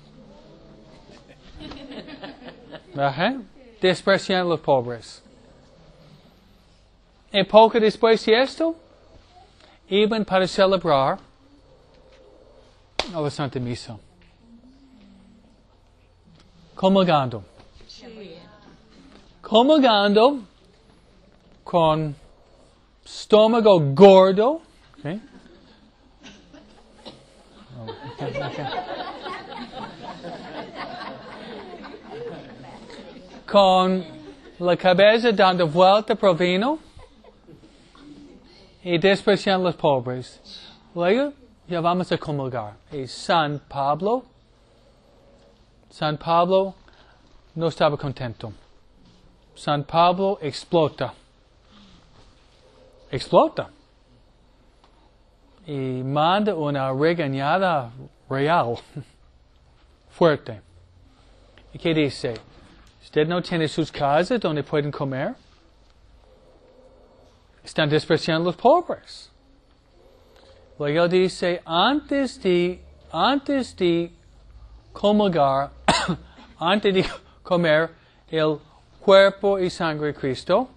Ajá. Despreciando a los pobres. Y poco después de esto, iban para celebrar a la Santa Misa. Comulgando. Comulgando con estómago gordo. Okay. Con la cabeza dando vuelta por vino y despreciando a los pobres. Luego ya vamos a comulgar. Y San Pablo no estaba contento. San Pablo explota. Y manda una regañada real, fuerte. ¿Y qué dice? ¿Usted no tiene sus casas donde pueden comer? Están despreciando a los pobres. Luego dice, antes de comulgar, antes de comer el cuerpo y sangre de Cristo,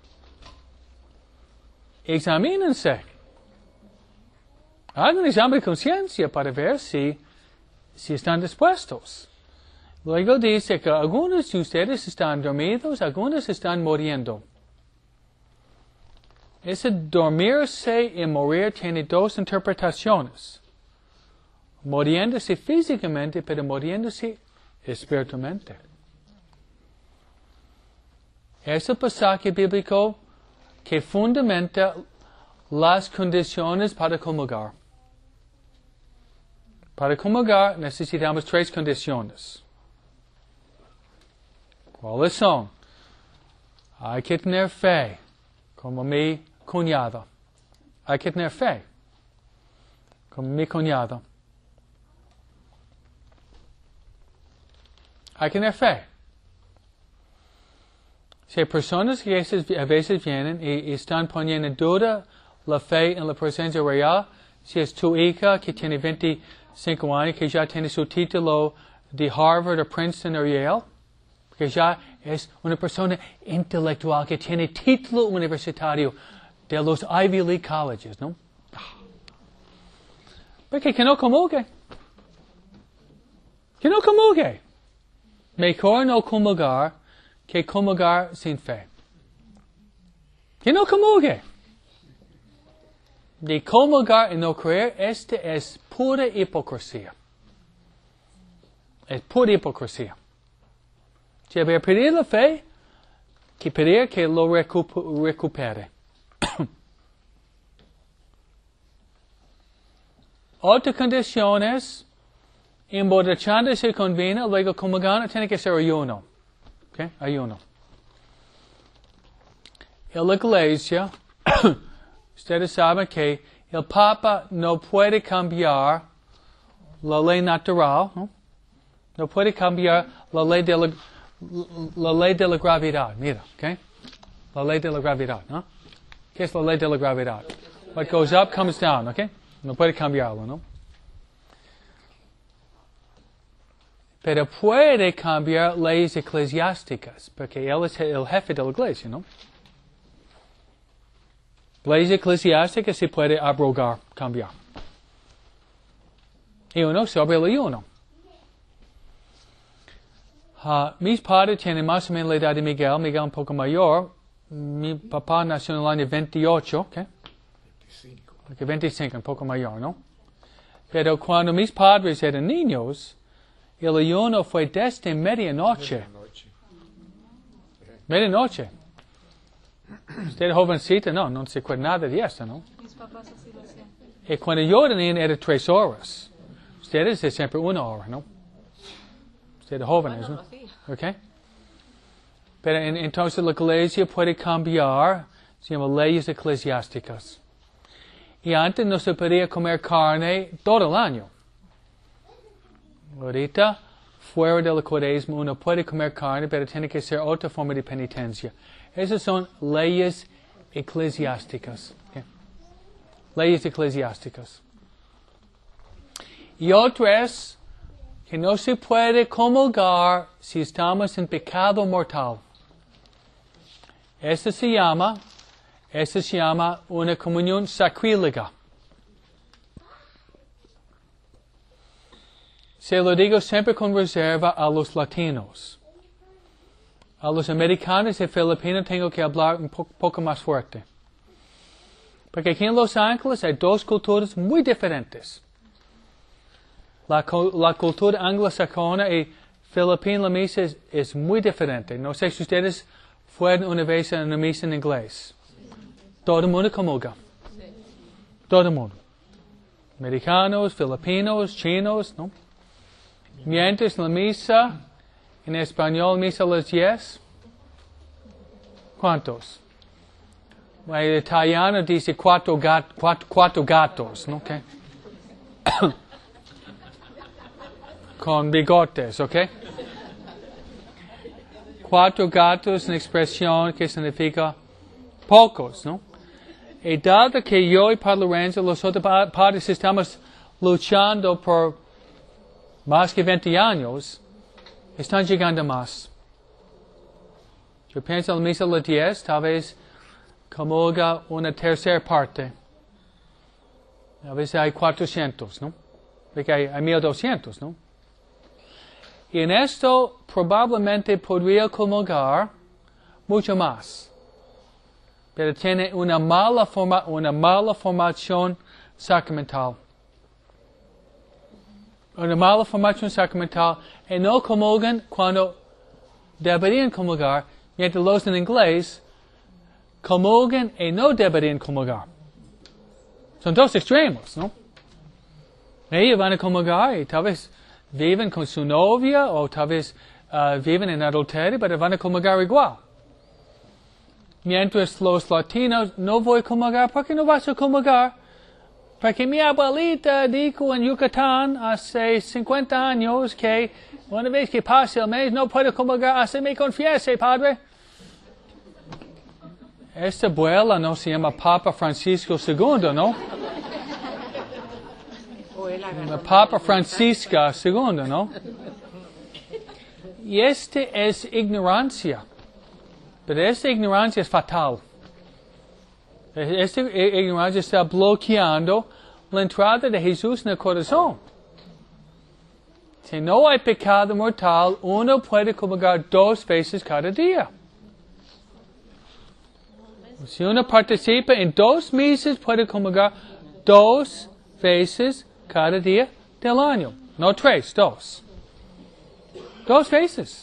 examínense. Hagan un examen de conciencia para ver si están dispuestos. Luego dice que algunos de ustedes están dormidos, algunos están muriendo. Ese dormirse y morir tiene dos interpretaciones. Muriéndose físicamente, pero muriéndose espiritualmente. Es el pasaje bíblico que fundamenta las condiciones para comulgar. Para comulgar necesitamos tres condiciones. ¿Cuáles son? Hay que tener fe, como mi cuñado. Hay que tener fe, como mi cuñado. Hay que tener fe. Si hay personas que a veces vienen y están poniendo en duda la fe en la presencia real, si es tu hija que tiene 25 años, que ya tiene su título de Harvard o Princeton o Yale, que ya es una persona intelectual que tiene título universitario de los Ivy League colleges, ¿no? Porque que no comulgue. Que no comulgue. Mejor no comulgar que comulgar sin fe. Que no comulgue. De comulgar y no creer, este es pura hipocresía. Es pura hipocresía. Si había perdido la fe, que pedir que lo recupere. Otra condición es, emborrachándose con vino, luego comulgando, tiene que ser ayuno. ¿Okay? Ayuno. En la iglesia, ustedes saben que el Papa no puede cambiar la ley natural, ¿no? No puede cambiar la ley de la gravedad. Mira, ¿ok? La ley de la gravedad, ¿no? ¿Qué es la ley de la gravedad? What goes up comes down, ¿ok? No puede cambiarlo, ¿no? Pero puede cambiar leyes eclesiásticas, porque él es el jefe de la iglesia, ¿no? Leyes eclesiásticas se puede abrogar, cambiar. Y uno sobre el ayuno. Mis padres tienen más o menos la edad de Miguel, Miguel un poco mayor. Mi papá nació en el año 28, ¿ok? 25, un poco mayor, ¿no? Pero cuando mis padres eran niños, el ayuno fue desde medianoche. Medianoche. Usted jovencita, no se acuerda nada de eso, ¿no? Mis papás así lo hacían. Y cuando yo era niño era 3 horas. Ustedes es siempre 1 hora, ¿no? Ustedes jóvenes, ¿no? ¿Ok? Pero entonces la iglesia puede cambiar, se llama leyes eclesiásticas. Y antes no se podía comer carne todo el año. Ahorita, fuera de la cuaresma, uno puede comer carne, pero tiene que ser otra forma de penitencia. Esas son leyes eclesiásticas. ¿Okay? Leyes eclesiásticas. Y otra es que no se puede comulgar si estamos en pecado mortal. Esta se llama una comunión sacrílega. Se lo digo siempre con reserva a los latinos. A los americanos y filipinos tengo que hablar un poco más fuerte. Porque aquí en Los Ángeles hay 2 culturas muy diferentes. La cultura anglosajona y filipina, la misa es muy diferente. No sé si ustedes fueron una vez a una misa en inglés. Todo el mundo comulga. Todo el mundo. Americanos, filipinos, chinos, ¿no? Mientras la misa, en español, misa a las 10. ¿Cuántos? El italiano dice 4 gatos, ¿no? Okay. Con bigotes, ¿ok? 4 gatos es una expresión que significa pocos, ¿no? Y dado que yo y Padre Lorenzo, los otros padres, estamos luchando por más que 20 años, están llegando más. Yo pienso en la misa a las 10, tal vez comulga una tercera parte. A veces hay 400, ¿no? Porque hay 1200, ¿no? Y en esto probablemente podría comulgar mucho más. pero tiene una mala formación sacramental. Una mala formación sacramental y no comulgan cuando deberían comulgar, mientras los en inglés comulgan y no deberían comulgar. Son dos extremos, ¿no? Ellos van a comulgar y tal vez viven con su novia o tal vez viven en adulterio, pero van a comulgar igual. Mientras los latinos no voy a comulgar, ¿por qué no vas a comulgar? Porque mi abuelita dijo en Yucatán hace 50 años que una vez que pase el mes no puedo comulgar hasta me confiese, padre. Esta abuela no se llama Papa Francisco II, ¿no? Papa Francisca II, ¿no? Y es ignorancia. Pero esta ignorancia es fatal. Esta ignorancia está bloqueando la entrada de Jesús en el corazón. Si no hay pecado mortal, uno puede comulgar 2 veces cada día. Si uno participa en 2 misas, puede comulgar 2 veces cada día del año. No 3, 2. 2 veces.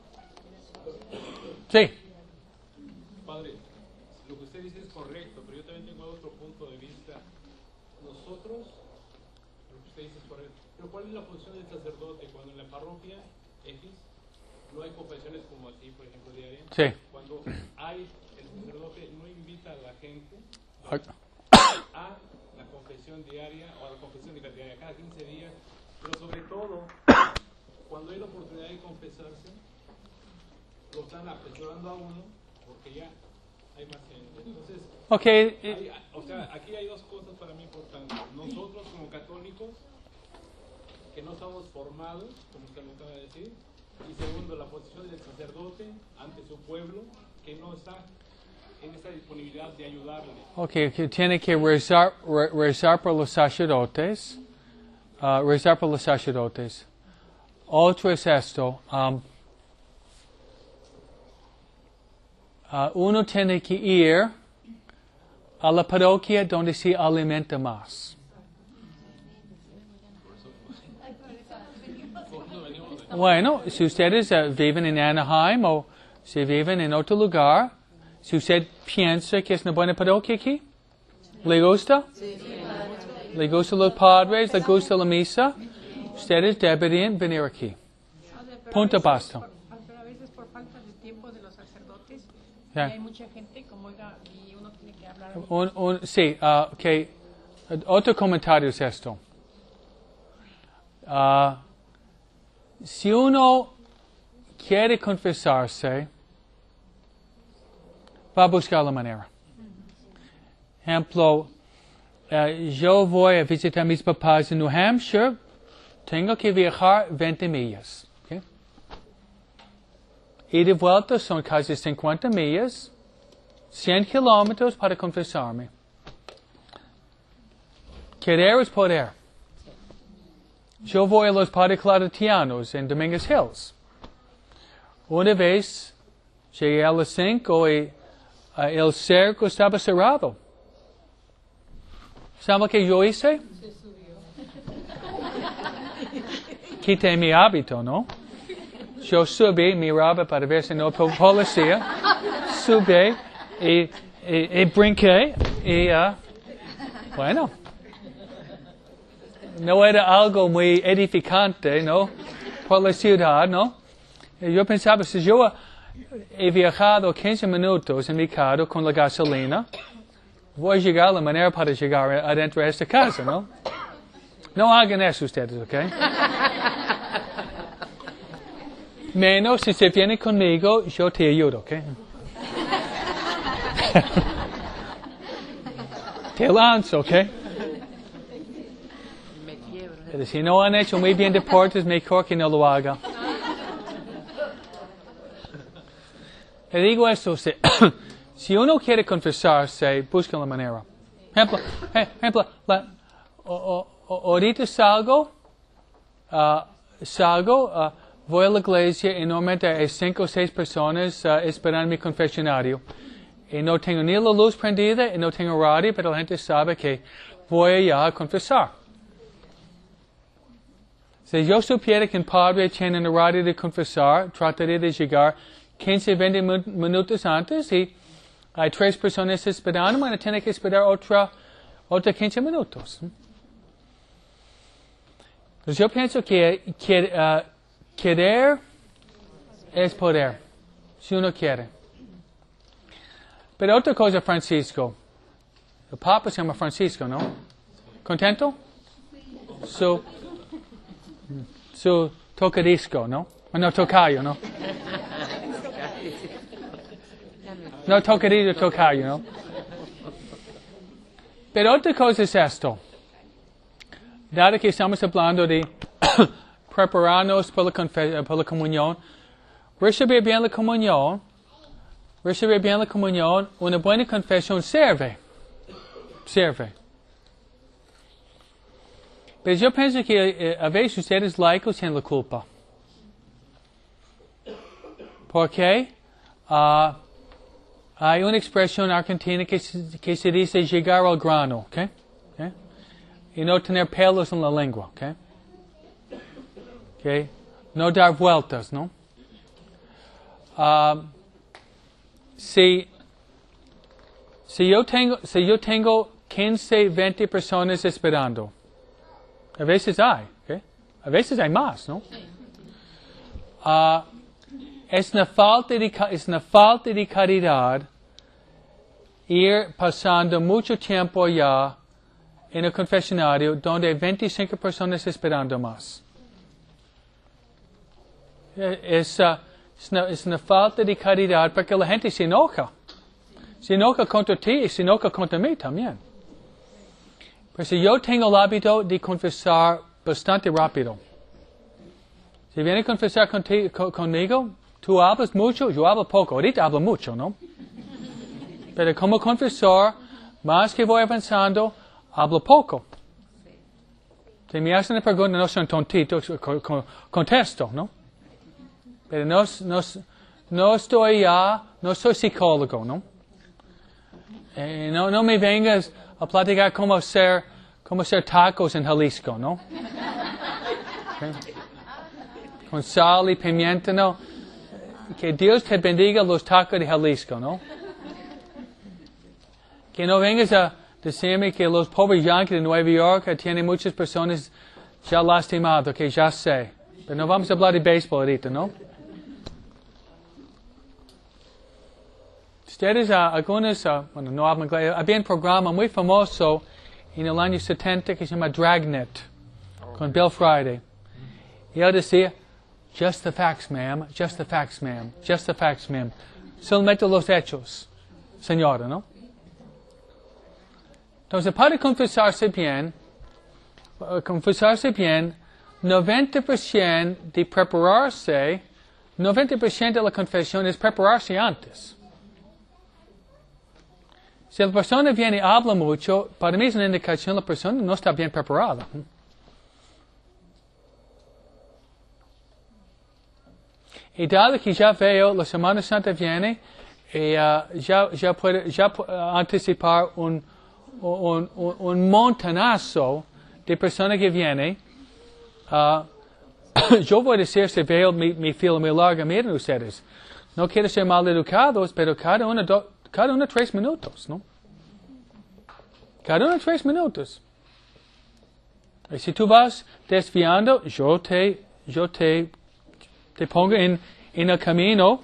Sí. Padre, lo que usted dice es correcto, pero yo también tengo otro punto de vista. Nosotros, lo que usted dice es correcto, pero ¿cuál es la función del sacerdote cuando en la parroquia X no hay confesiones como así, por ejemplo, diarias? Sí. Cuando hay, el sacerdote no invita a la gente a la confesión diaria o a la confesión diaria cada 15 días, pero sobre todo, cuando hay la oportunidad de confesarse, lo están apresurando a uno porque ya hay más gente. Entonces, o sea, aquí hay 2 cosas para mí importantes. Nosotros como católicos, que no estamos formados, como usted lo acaba de decir, y segundo, la posición del sacerdote ante su pueblo, que no está en esa disponibilidad de ayudarle. Que tiene que rezar por los sacerdotes. Rezar por los sacerdotes. Otro es esto. Uno tiene que ir a la parroquia donde se alimenta más. Bueno, si ustedes viven en Anaheim o si viven en otro lugar, si usted piensa que es una buena parroquia aquí, ¿le gusta? ¿Le gustan los padres? ¿Le gusta la misa? Ustedes deberían venir aquí. Punto basta. Pero a veces por falta de tiempo de los sacerdotes, Yeah. hay mucha gente como oiga y uno tiene que hablar. Sí, otro comentario es esto. Si uno quiere confesarse, va a buscar la manera. Ejemplo, yo voy a visitar a mis papás en New Hampshire, tengo que viajar 20 millas. ¿Okay? Y de vuelta son casi 50 millas, 100 kilómetros para confesarme. Querer es poder. Yo voy a los Padres Claretianos en Dominguez Hills. Una vez llegué a las 5 y el cerco estaba cerrado. ¿Saben lo que yo hice? Quité mi hábito, ¿no? Yo subí, miraba para ver si no había policía. Subí y brinqué y bueno. No era algo muy edificante, ¿no? Por la ciudad, ¿no? Y yo pensaba, si yo he viajado 15 minutos en mi carro con la gasolina, voy a llegar a la manera para llegar adentro de esta casa, ¿no? No hagan eso ustedes, ¿ok? Menos si se viene conmigo, yo te ayudo, ¿ok? Te lanzo, ¿ok? Pero si no han hecho muy bien deportes, mejor que no lo haga. Le digo esto, si uno quiere confesarse, busca la manera. Ejemplo, ahorita salgo, voy a la iglesia y normalmente hay 5 o 6 personas esperando mi confesionario. y no tengo ni la luz prendida y no tengo radio, pero la gente sabe que voy allá a confesar. Si yo supiera que un padre tiene un radio de confesar, trataría de llegar 15, 20 minutos antes y hay 3 personas esperando, van a tener que esperar otra 15 minutos. Entonces yo pienso que querer es poder, si uno quiere. Pero otra cosa, Francisco. El Papa se llama Francisco, ¿no? ¿Contento? Su tocadisco, ¿no? No, tocayo, ¿no? No, tocadillo, tocayo, ¿no? Pero otra cosa es esto. Dado que estamos hablando de prepararnos por la comunión, recibir bien la comunión, una buena confesión sirve. Pero yo pienso que a veces ustedes laicos tienen la culpa. Porque hay una expresión argentina que se dice llegar al grano, ¿ok? Y no tener pelos en la lengua, ¿ok? No dar vueltas, ¿no? Si yo tengo 15, 20 personas esperando, a veces hay, ¿ok? A veces hay más, ¿no? Es una falta de caridad ir pasando mucho tiempo allá en el confesionario donde hay 25 personas esperando más. Es una falta de caridad porque la gente se enoja. Se enoja contra ti y se enoja contra mí también. Pero si yo tengo el hábito de confesar bastante rápido. Si viene a confesar conmigo, tú hablas mucho, yo hablo poco. Ahorita hablo mucho, ¿no? Pero como confesor, más que voy avanzando, hablo poco. Si me hacen una pregunta, no son tontitos, contesto, ¿no? Pero no estoy ya, no soy psicólogo, ¿no? No me vengas a platicar cómo hacer tacos en Jalisco, ¿no? Okay. Con sal y pimienta, ¿no? Que Dios te bendiga los tacos de Jalisco, ¿no? Que no vengas a decirme que los pobres yankees de Nueva York tienen muchas personas ya lastimadas, que ya sé. Pero no vamos a hablar de béisbol ahorita, ¿no? Ustedes, algunos, bueno, no hablan inglés, había un programa muy famoso en el año 70 que se llama Dragnet, con Bill Friday. Y él decía, just the facts, ma'am, just the facts, ma'am, just the facts, ma'am. Solamente los hechos, señora, ¿no? Entonces, para confesarse bien, 90% de prepararse, 90% de la confesión es prepararse antes. Si la persona viene y habla mucho, para mí es una indicación que la persona no está bien preparada. Y dado que ya veo, la Semana Santa viene, y ya puedo anticipar un montonazo de personas que vienen. Yo voy a decir, si veo mi fila muy larga, miren ustedes, no quiero ser mal educados, pero cada uno 3 minutos, ¿no? Cada uno 3 minutos. Y si tú vas desviando, yo te pongo en el camino.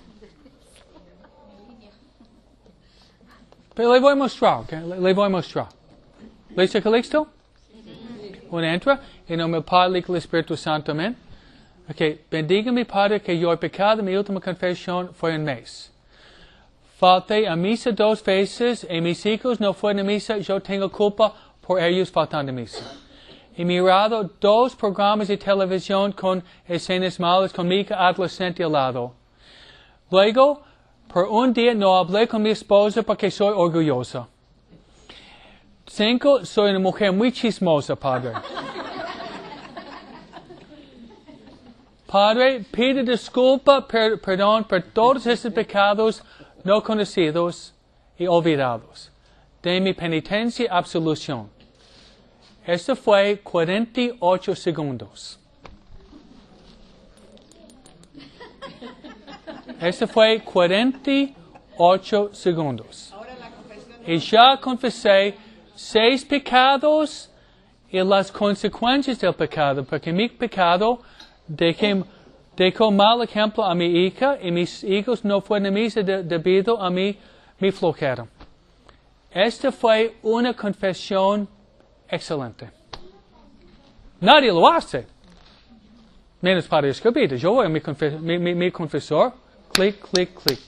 Pero le voy a mostrar, ¿ok? Le voy a mostrar. ¿Listo, Calixto? Uno entra, en nombre del Padre y del Espíritu Santo, amén. Ok, bendiga mi Padre que yo he pecado, mi última confesión fue un mes. Falté a misa 2 veces y mis hijos no fueron a misa, yo tengo culpa por ellos faltando a misa. He mirado 2 programas de televisión con escenas malas con mi hija adolescente al lado. Luego, por un día no hablé con mi esposa porque soy orgullosa. 5, soy una mujer muy chismosa, Padre. Padre, pido disculpa, perdón por todos esos pecados no conocidos y olvidados. De mi penitencia, absolución. Esto fue 48 segundos. Esto fue 48 segundos. Y ya confesé 6 pecados y las consecuencias del pecado, porque mi pecado dejó mal ejemplo a mi hija y mis hijos no fueron mis debido a mi flojera. Esta fue una confesión excelente. Nadie lo hace. Menos para escribir. Yo voy a mi confesor. Clic, clic, clic.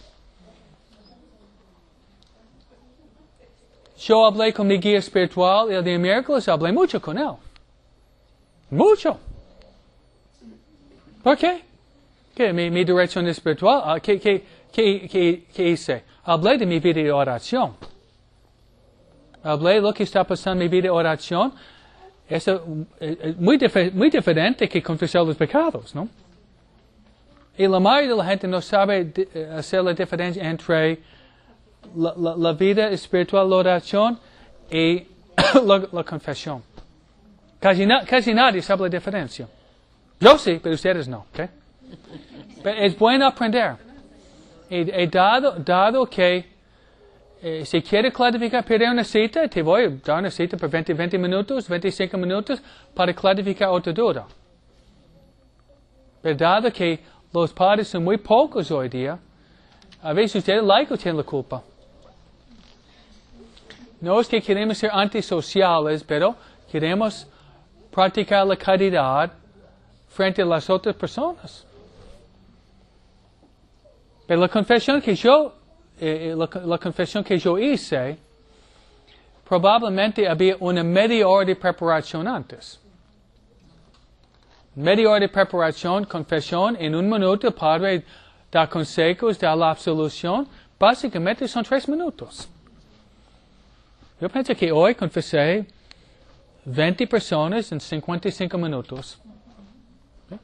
Yo hablé con mi guía espiritual el día miércoles. Hablé mucho con él. Mucho. ¿Por qué? ¿Qué? Mi dirección espiritual. ¿Qué hice? Hablé de mi vida de oración. Hablé de lo que está pasando en mi vida de oración. Es muy diferente que confesar los pecados, ¿no? Y la mayoría de la gente no sabe hacer la diferencia entre la vida espiritual, la oración y la confesión. Casi nadie sabe la diferencia. Yo sí, pero ustedes no, ¿ok? Pero es bueno aprender. Y dado que si quieres clarificar, pedir una cita, te voy a dar una cita por 20 minutos, 25 minutos, para clarificar otra duda. Pero dado que los padres son muy pocos hoy día, a veces ustedes laicos tienen la culpa. No es que queremos ser antisociales, pero queremos practicar la caridad frente a las otras personas. Pero la confesión que yo hice, probablemente había una media hora de preparación antes. Media hora de preparación, confesión, en 1 minuto el Padre da consejos, da la absolución. Básicamente son 3 minutos. Yo pienso que hoy confesé 20 personas en 55 minutos. ¿Okay?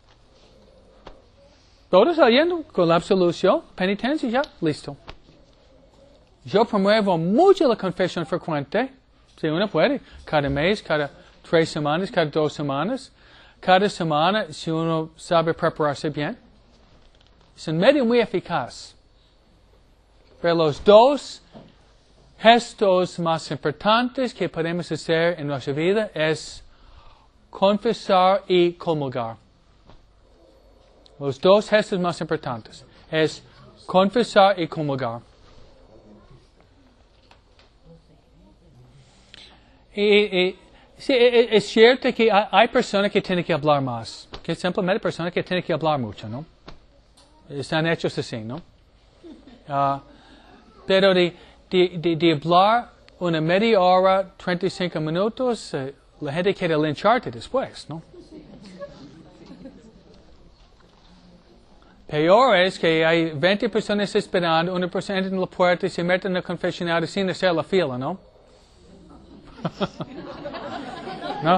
Todos saliendo con la absolución, penitencia, ya, listo. Yo promuevo mucho la confesión frecuente, si uno puede, cada mes, cada 3 semanas, cada 2 semanas. Cada semana, si uno sabe prepararse bien, es un medio muy eficaz. Pero los 2 gestos más importantes que podemos hacer en nuestra vida es confesar y comulgar. Los 2 gestos más importantes es confesar y comulgar. Sí, es cierto que hay personas que tienen que hablar más, que simplemente personas que tienen que hablar mucho, ¿no? Están hechos así, ¿no? Pero de hablar una media hora, 35 minutos, la gente quiere lincharte después, ¿no? Peor es que hay 20 personas esperando, una persona entra en la puerta y se mete en el confesionario sin hacer la fila, ¿no? ¿No?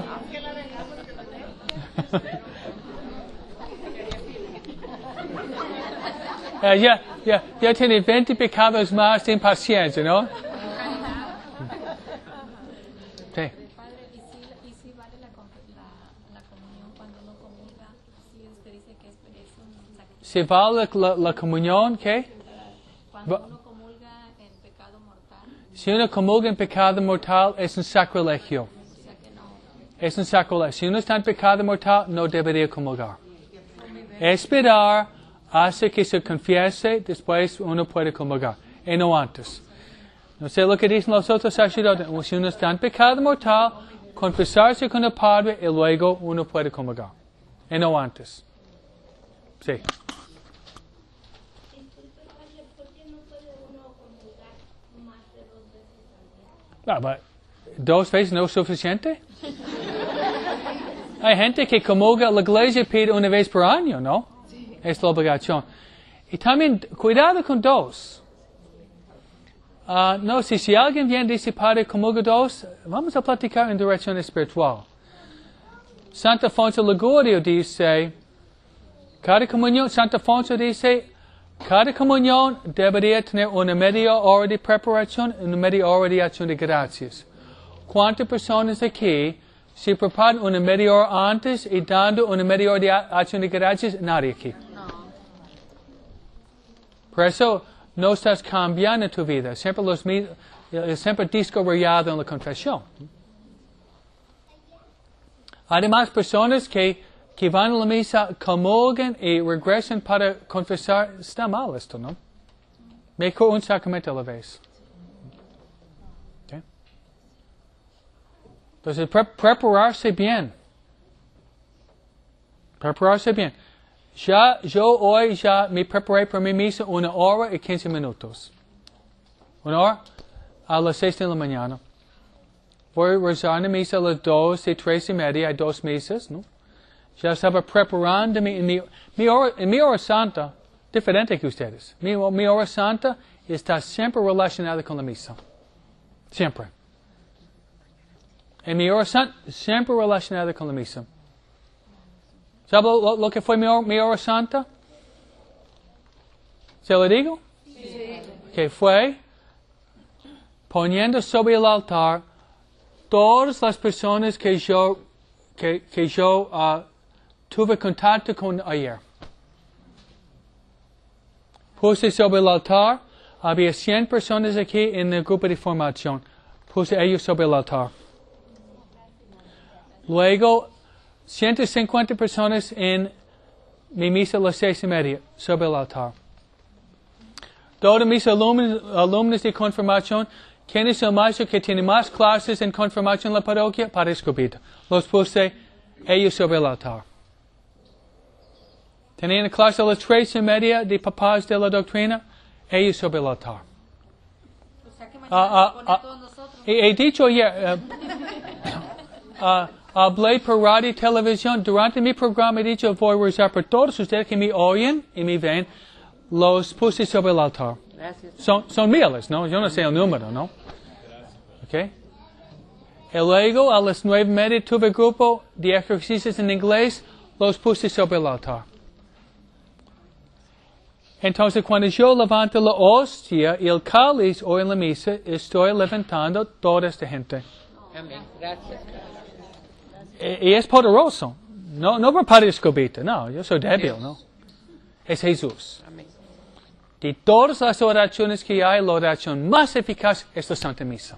Ya tiene 20 pecados más de impaciencia, ¿no? Sí. Padre, ¿y si vale la comunión cuando uno comulga? Si usted dice que es un sacrificio. ¿Si vale la comunión, qué? Cuando uno comulga en pecado mortal. Si uno comulga en pecado mortal, es un sacrilegio. O sea que no. Es un sacrilegio. Si uno está en pecado mortal, no debería comulgar. Esperar hasta que se confiese, después uno puede comulgar. Y no antes. No sé lo que dicen los otros sacerdotes. Si uno está en pecado mortal, confesarse con el Padre y luego uno puede comulgar. Y no antes. Sí. Pero 2 veces no es suficiente. Hay gente que comulga, la iglesia pide una vez por año, ¿no? Sí. Es la obligación. Y también, cuidado con 2. No, si alguien viene y dice, Padre, comulga 2, vamos a platicar en dirección espiritual. Santo Afonso Ligurio dice, cada comunión, Santo Afonso dice, Cada comunión debería tener una media hora de preparación y una media hora de acción de gracias. ¿Cuántas personas aquí se preparan una media hora antes y dando una media hora de acción de gracias? Nadie aquí. No. Por eso no estás cambiando tu vida. Siempre disco rayado en la confesión. Además, personas que van a la misa, comulgan y regresan para confesar, está mal esto, ¿no? Mejor un sacramento a la vez. ¿Okay? Entonces, prepararse bien. Prepararse bien. Yo hoy me preparé para mi misa 1 hora y 15 minutos. 1 hora a las 6 de la mañana. Voy a rezar en misa a las 2 y 3 y media, hay 2 misas, ¿no? Ya estaba preparándome en mi hora santa, diferente que ustedes. Mi hora santa está siempre relacionada con la misa. Siempre. En mi hora santa, siempre relacionada con la misa. ¿Sabe lo que fue mi hora santa? ¿Se lo digo? Sí. Que fue poniendo sobre el altar todas las personas que yo tuve contacto con ayer. Puse sobre el altar, había 100 personas aquí en el grupo de formación. Puse ellos sobre el altar. Luego, 150 personas en mi misa a las 6 y media, sobre el altar. Todos mis alumnos de confirmación, ¿quién es el maestro que tiene más clases en confirmación en la parroquia? Padre Escobita. Los puse ellos sobre el altar. Tenían clase a las 3 y media de papás de la doctrina, ellos sobre el altar. O sea que mañana se pone todos nosotros. He dicho ayer, hablé por radio y televisión, durante mi programa he dicho, voy a rezar por todos ustedes que me oyen y me ven, los puse sobre el altar. Gracias. Son miles, ¿no? Yo no sé el número, ¿no? ¿Ok? Y luego, a las 9 y media, tuve grupo de ejercicios en inglés, los puse sobre el altar. Entonces, cuando yo levanto la hostia y el cáliz hoy en la misa, estoy levantando toda esta gente. Amén. Gracias. Y es poderoso. No por Padre Escobita, no, yo soy débil, ¿no? Es Jesús. Amén. De todas las oraciones que hay, la oración más eficaz es la Santa Misa.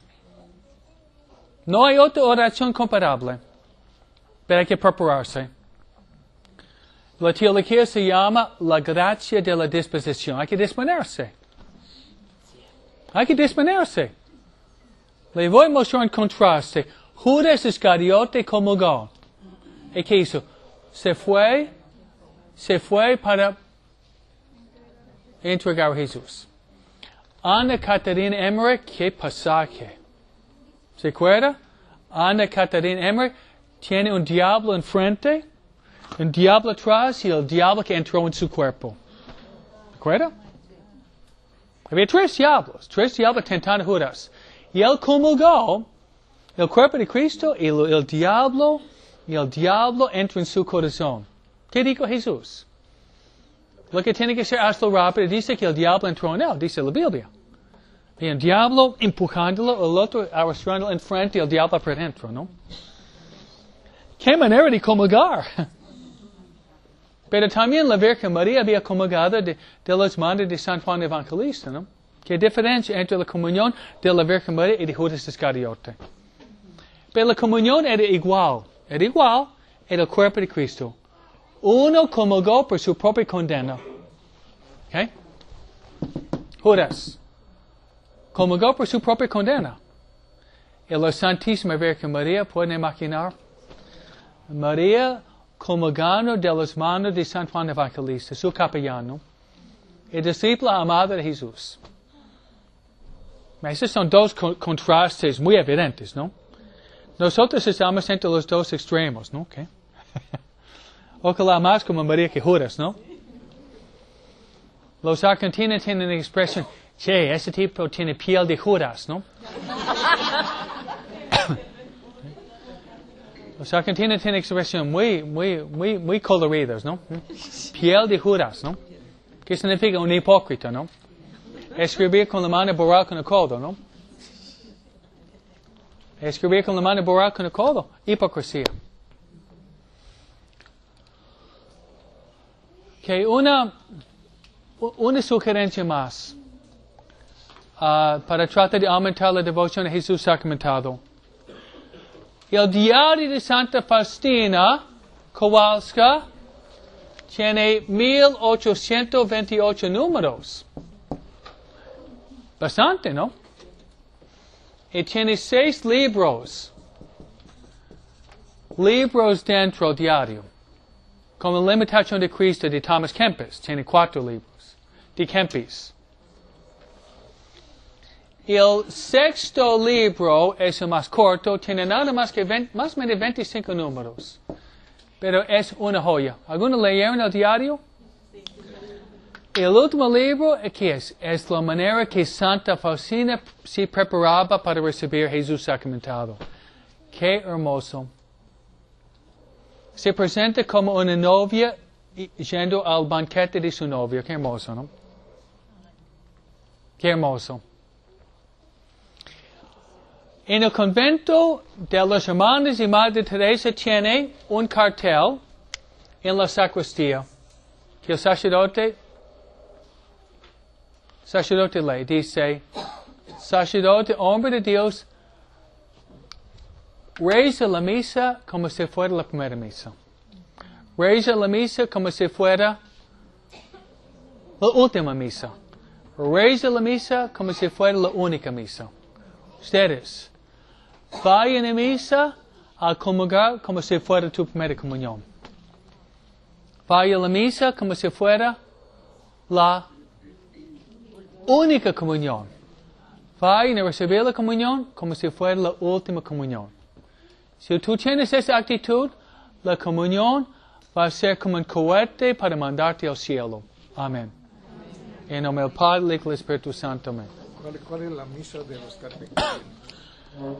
No hay otra oración comparable, pero hay que prepararse. La teología se llama la gracia de la disposición. Hay que disponerse. Hay que disponerse. Le voy a mostrar un contraste. Judas Iscariote comulgó. ¿Y qué hizo? Se fue para entregar a Jesús. Ana Catarina Emmerich, qué pasaje. ¿Se acuerda? Ana Catarina Emmerich tiene un diablo enfrente, un diablo atrás y el diablo que entró en su cuerpo. ¿Se acuerda? Había 3 diablos tentando a Judas. Y él comulgó el cuerpo de Cristo y el diablo entra en su corazón. ¿Qué dijo Jesús? Lo que tiene que ser hazlo rápido. Dice que el diablo entró en él, dice la Biblia. Y el diablo empujándolo, el otro arrastrándolo enfrente y el diablo por dentro, ¿no? ¿Qué manera de comulgar? Pero también la Virgen María había comulgado de las manos de San Juan Evangelista, ¿no? ¿Qué diferencia entre la comunión de la Virgen María y de Judas Iscariote? Pero la comunión era igual, era el cuerpo de Cristo. Uno comulgó por su propia condena. ¿Ok? Judas comulgó por su propia condena. Y la Santísima Virgen María, ¿pueden imaginar? María comulgando de las manos de San Juan Evangelista, su capellano, y discípula amada de Jesús. Esos son 2 contrastes muy evidentes, ¿no? Nosotros estamos entre los 2 extremos, ¿no? Okay. Ojalá más como María que Judas, ¿no? Los argentinos tienen la expresión, che, ese tipo tiene piel de Judas, ¿no? Los argentinos tienen expresión muy coloridas, ¿no? Piel de Judas, ¿no? ¿Qué significa un hipócrita, no? Escribir con la mano y borrar con el codo, ¿no? Escribir con la mano y borrar con el codo. Hipocresía. Que una sugerencia más para tratar de aumentar la devoción a Jesús sacramentado. El diario de Santa Faustina Kowalska tiene 1828 números. Bastante, ¿no? Y tiene 6 libros. Libros dentro diario. Como la Imitación de Cristo de Thomas Kempis. Tiene 4 libros. De Kempis. El 6º libro es el más corto. Tiene nada más que más o menos 25 números. Pero es una joya. ¿Algunos leyeron el diario? El último libro, ¿qué es? Es la manera que Santa Faustina se preparaba para recibir a Jesús sacramentado. ¡Qué hermoso! Se presenta como una novia yendo al banquete de su novio. ¡Qué hermoso!, ¿no? ¡Qué hermoso! En el convento de los hermanos y Madre Teresa tiene un cartel en la sacristía que el sacerdote lee. Dice, sacerdote, hombre de Dios, reza la misa como si fuera la primera misa. Reza la misa como si fuera la última misa. Reza la misa como si fuera la única misa. Ustedes, vayan a misa a comulgar como si fuera tu primera comunión. Vayan a la misa como si fuera la única comunión. Vayan a recibir la comunión como si fuera la última comunión. Si tú tienes esa actitud, la comunión va a ser como un cohete para mandarte al cielo. Amén. En nombre del Padre, del Hijo y del Espíritu Santo. Amén. ¿Cuál es la misa de los catequistas?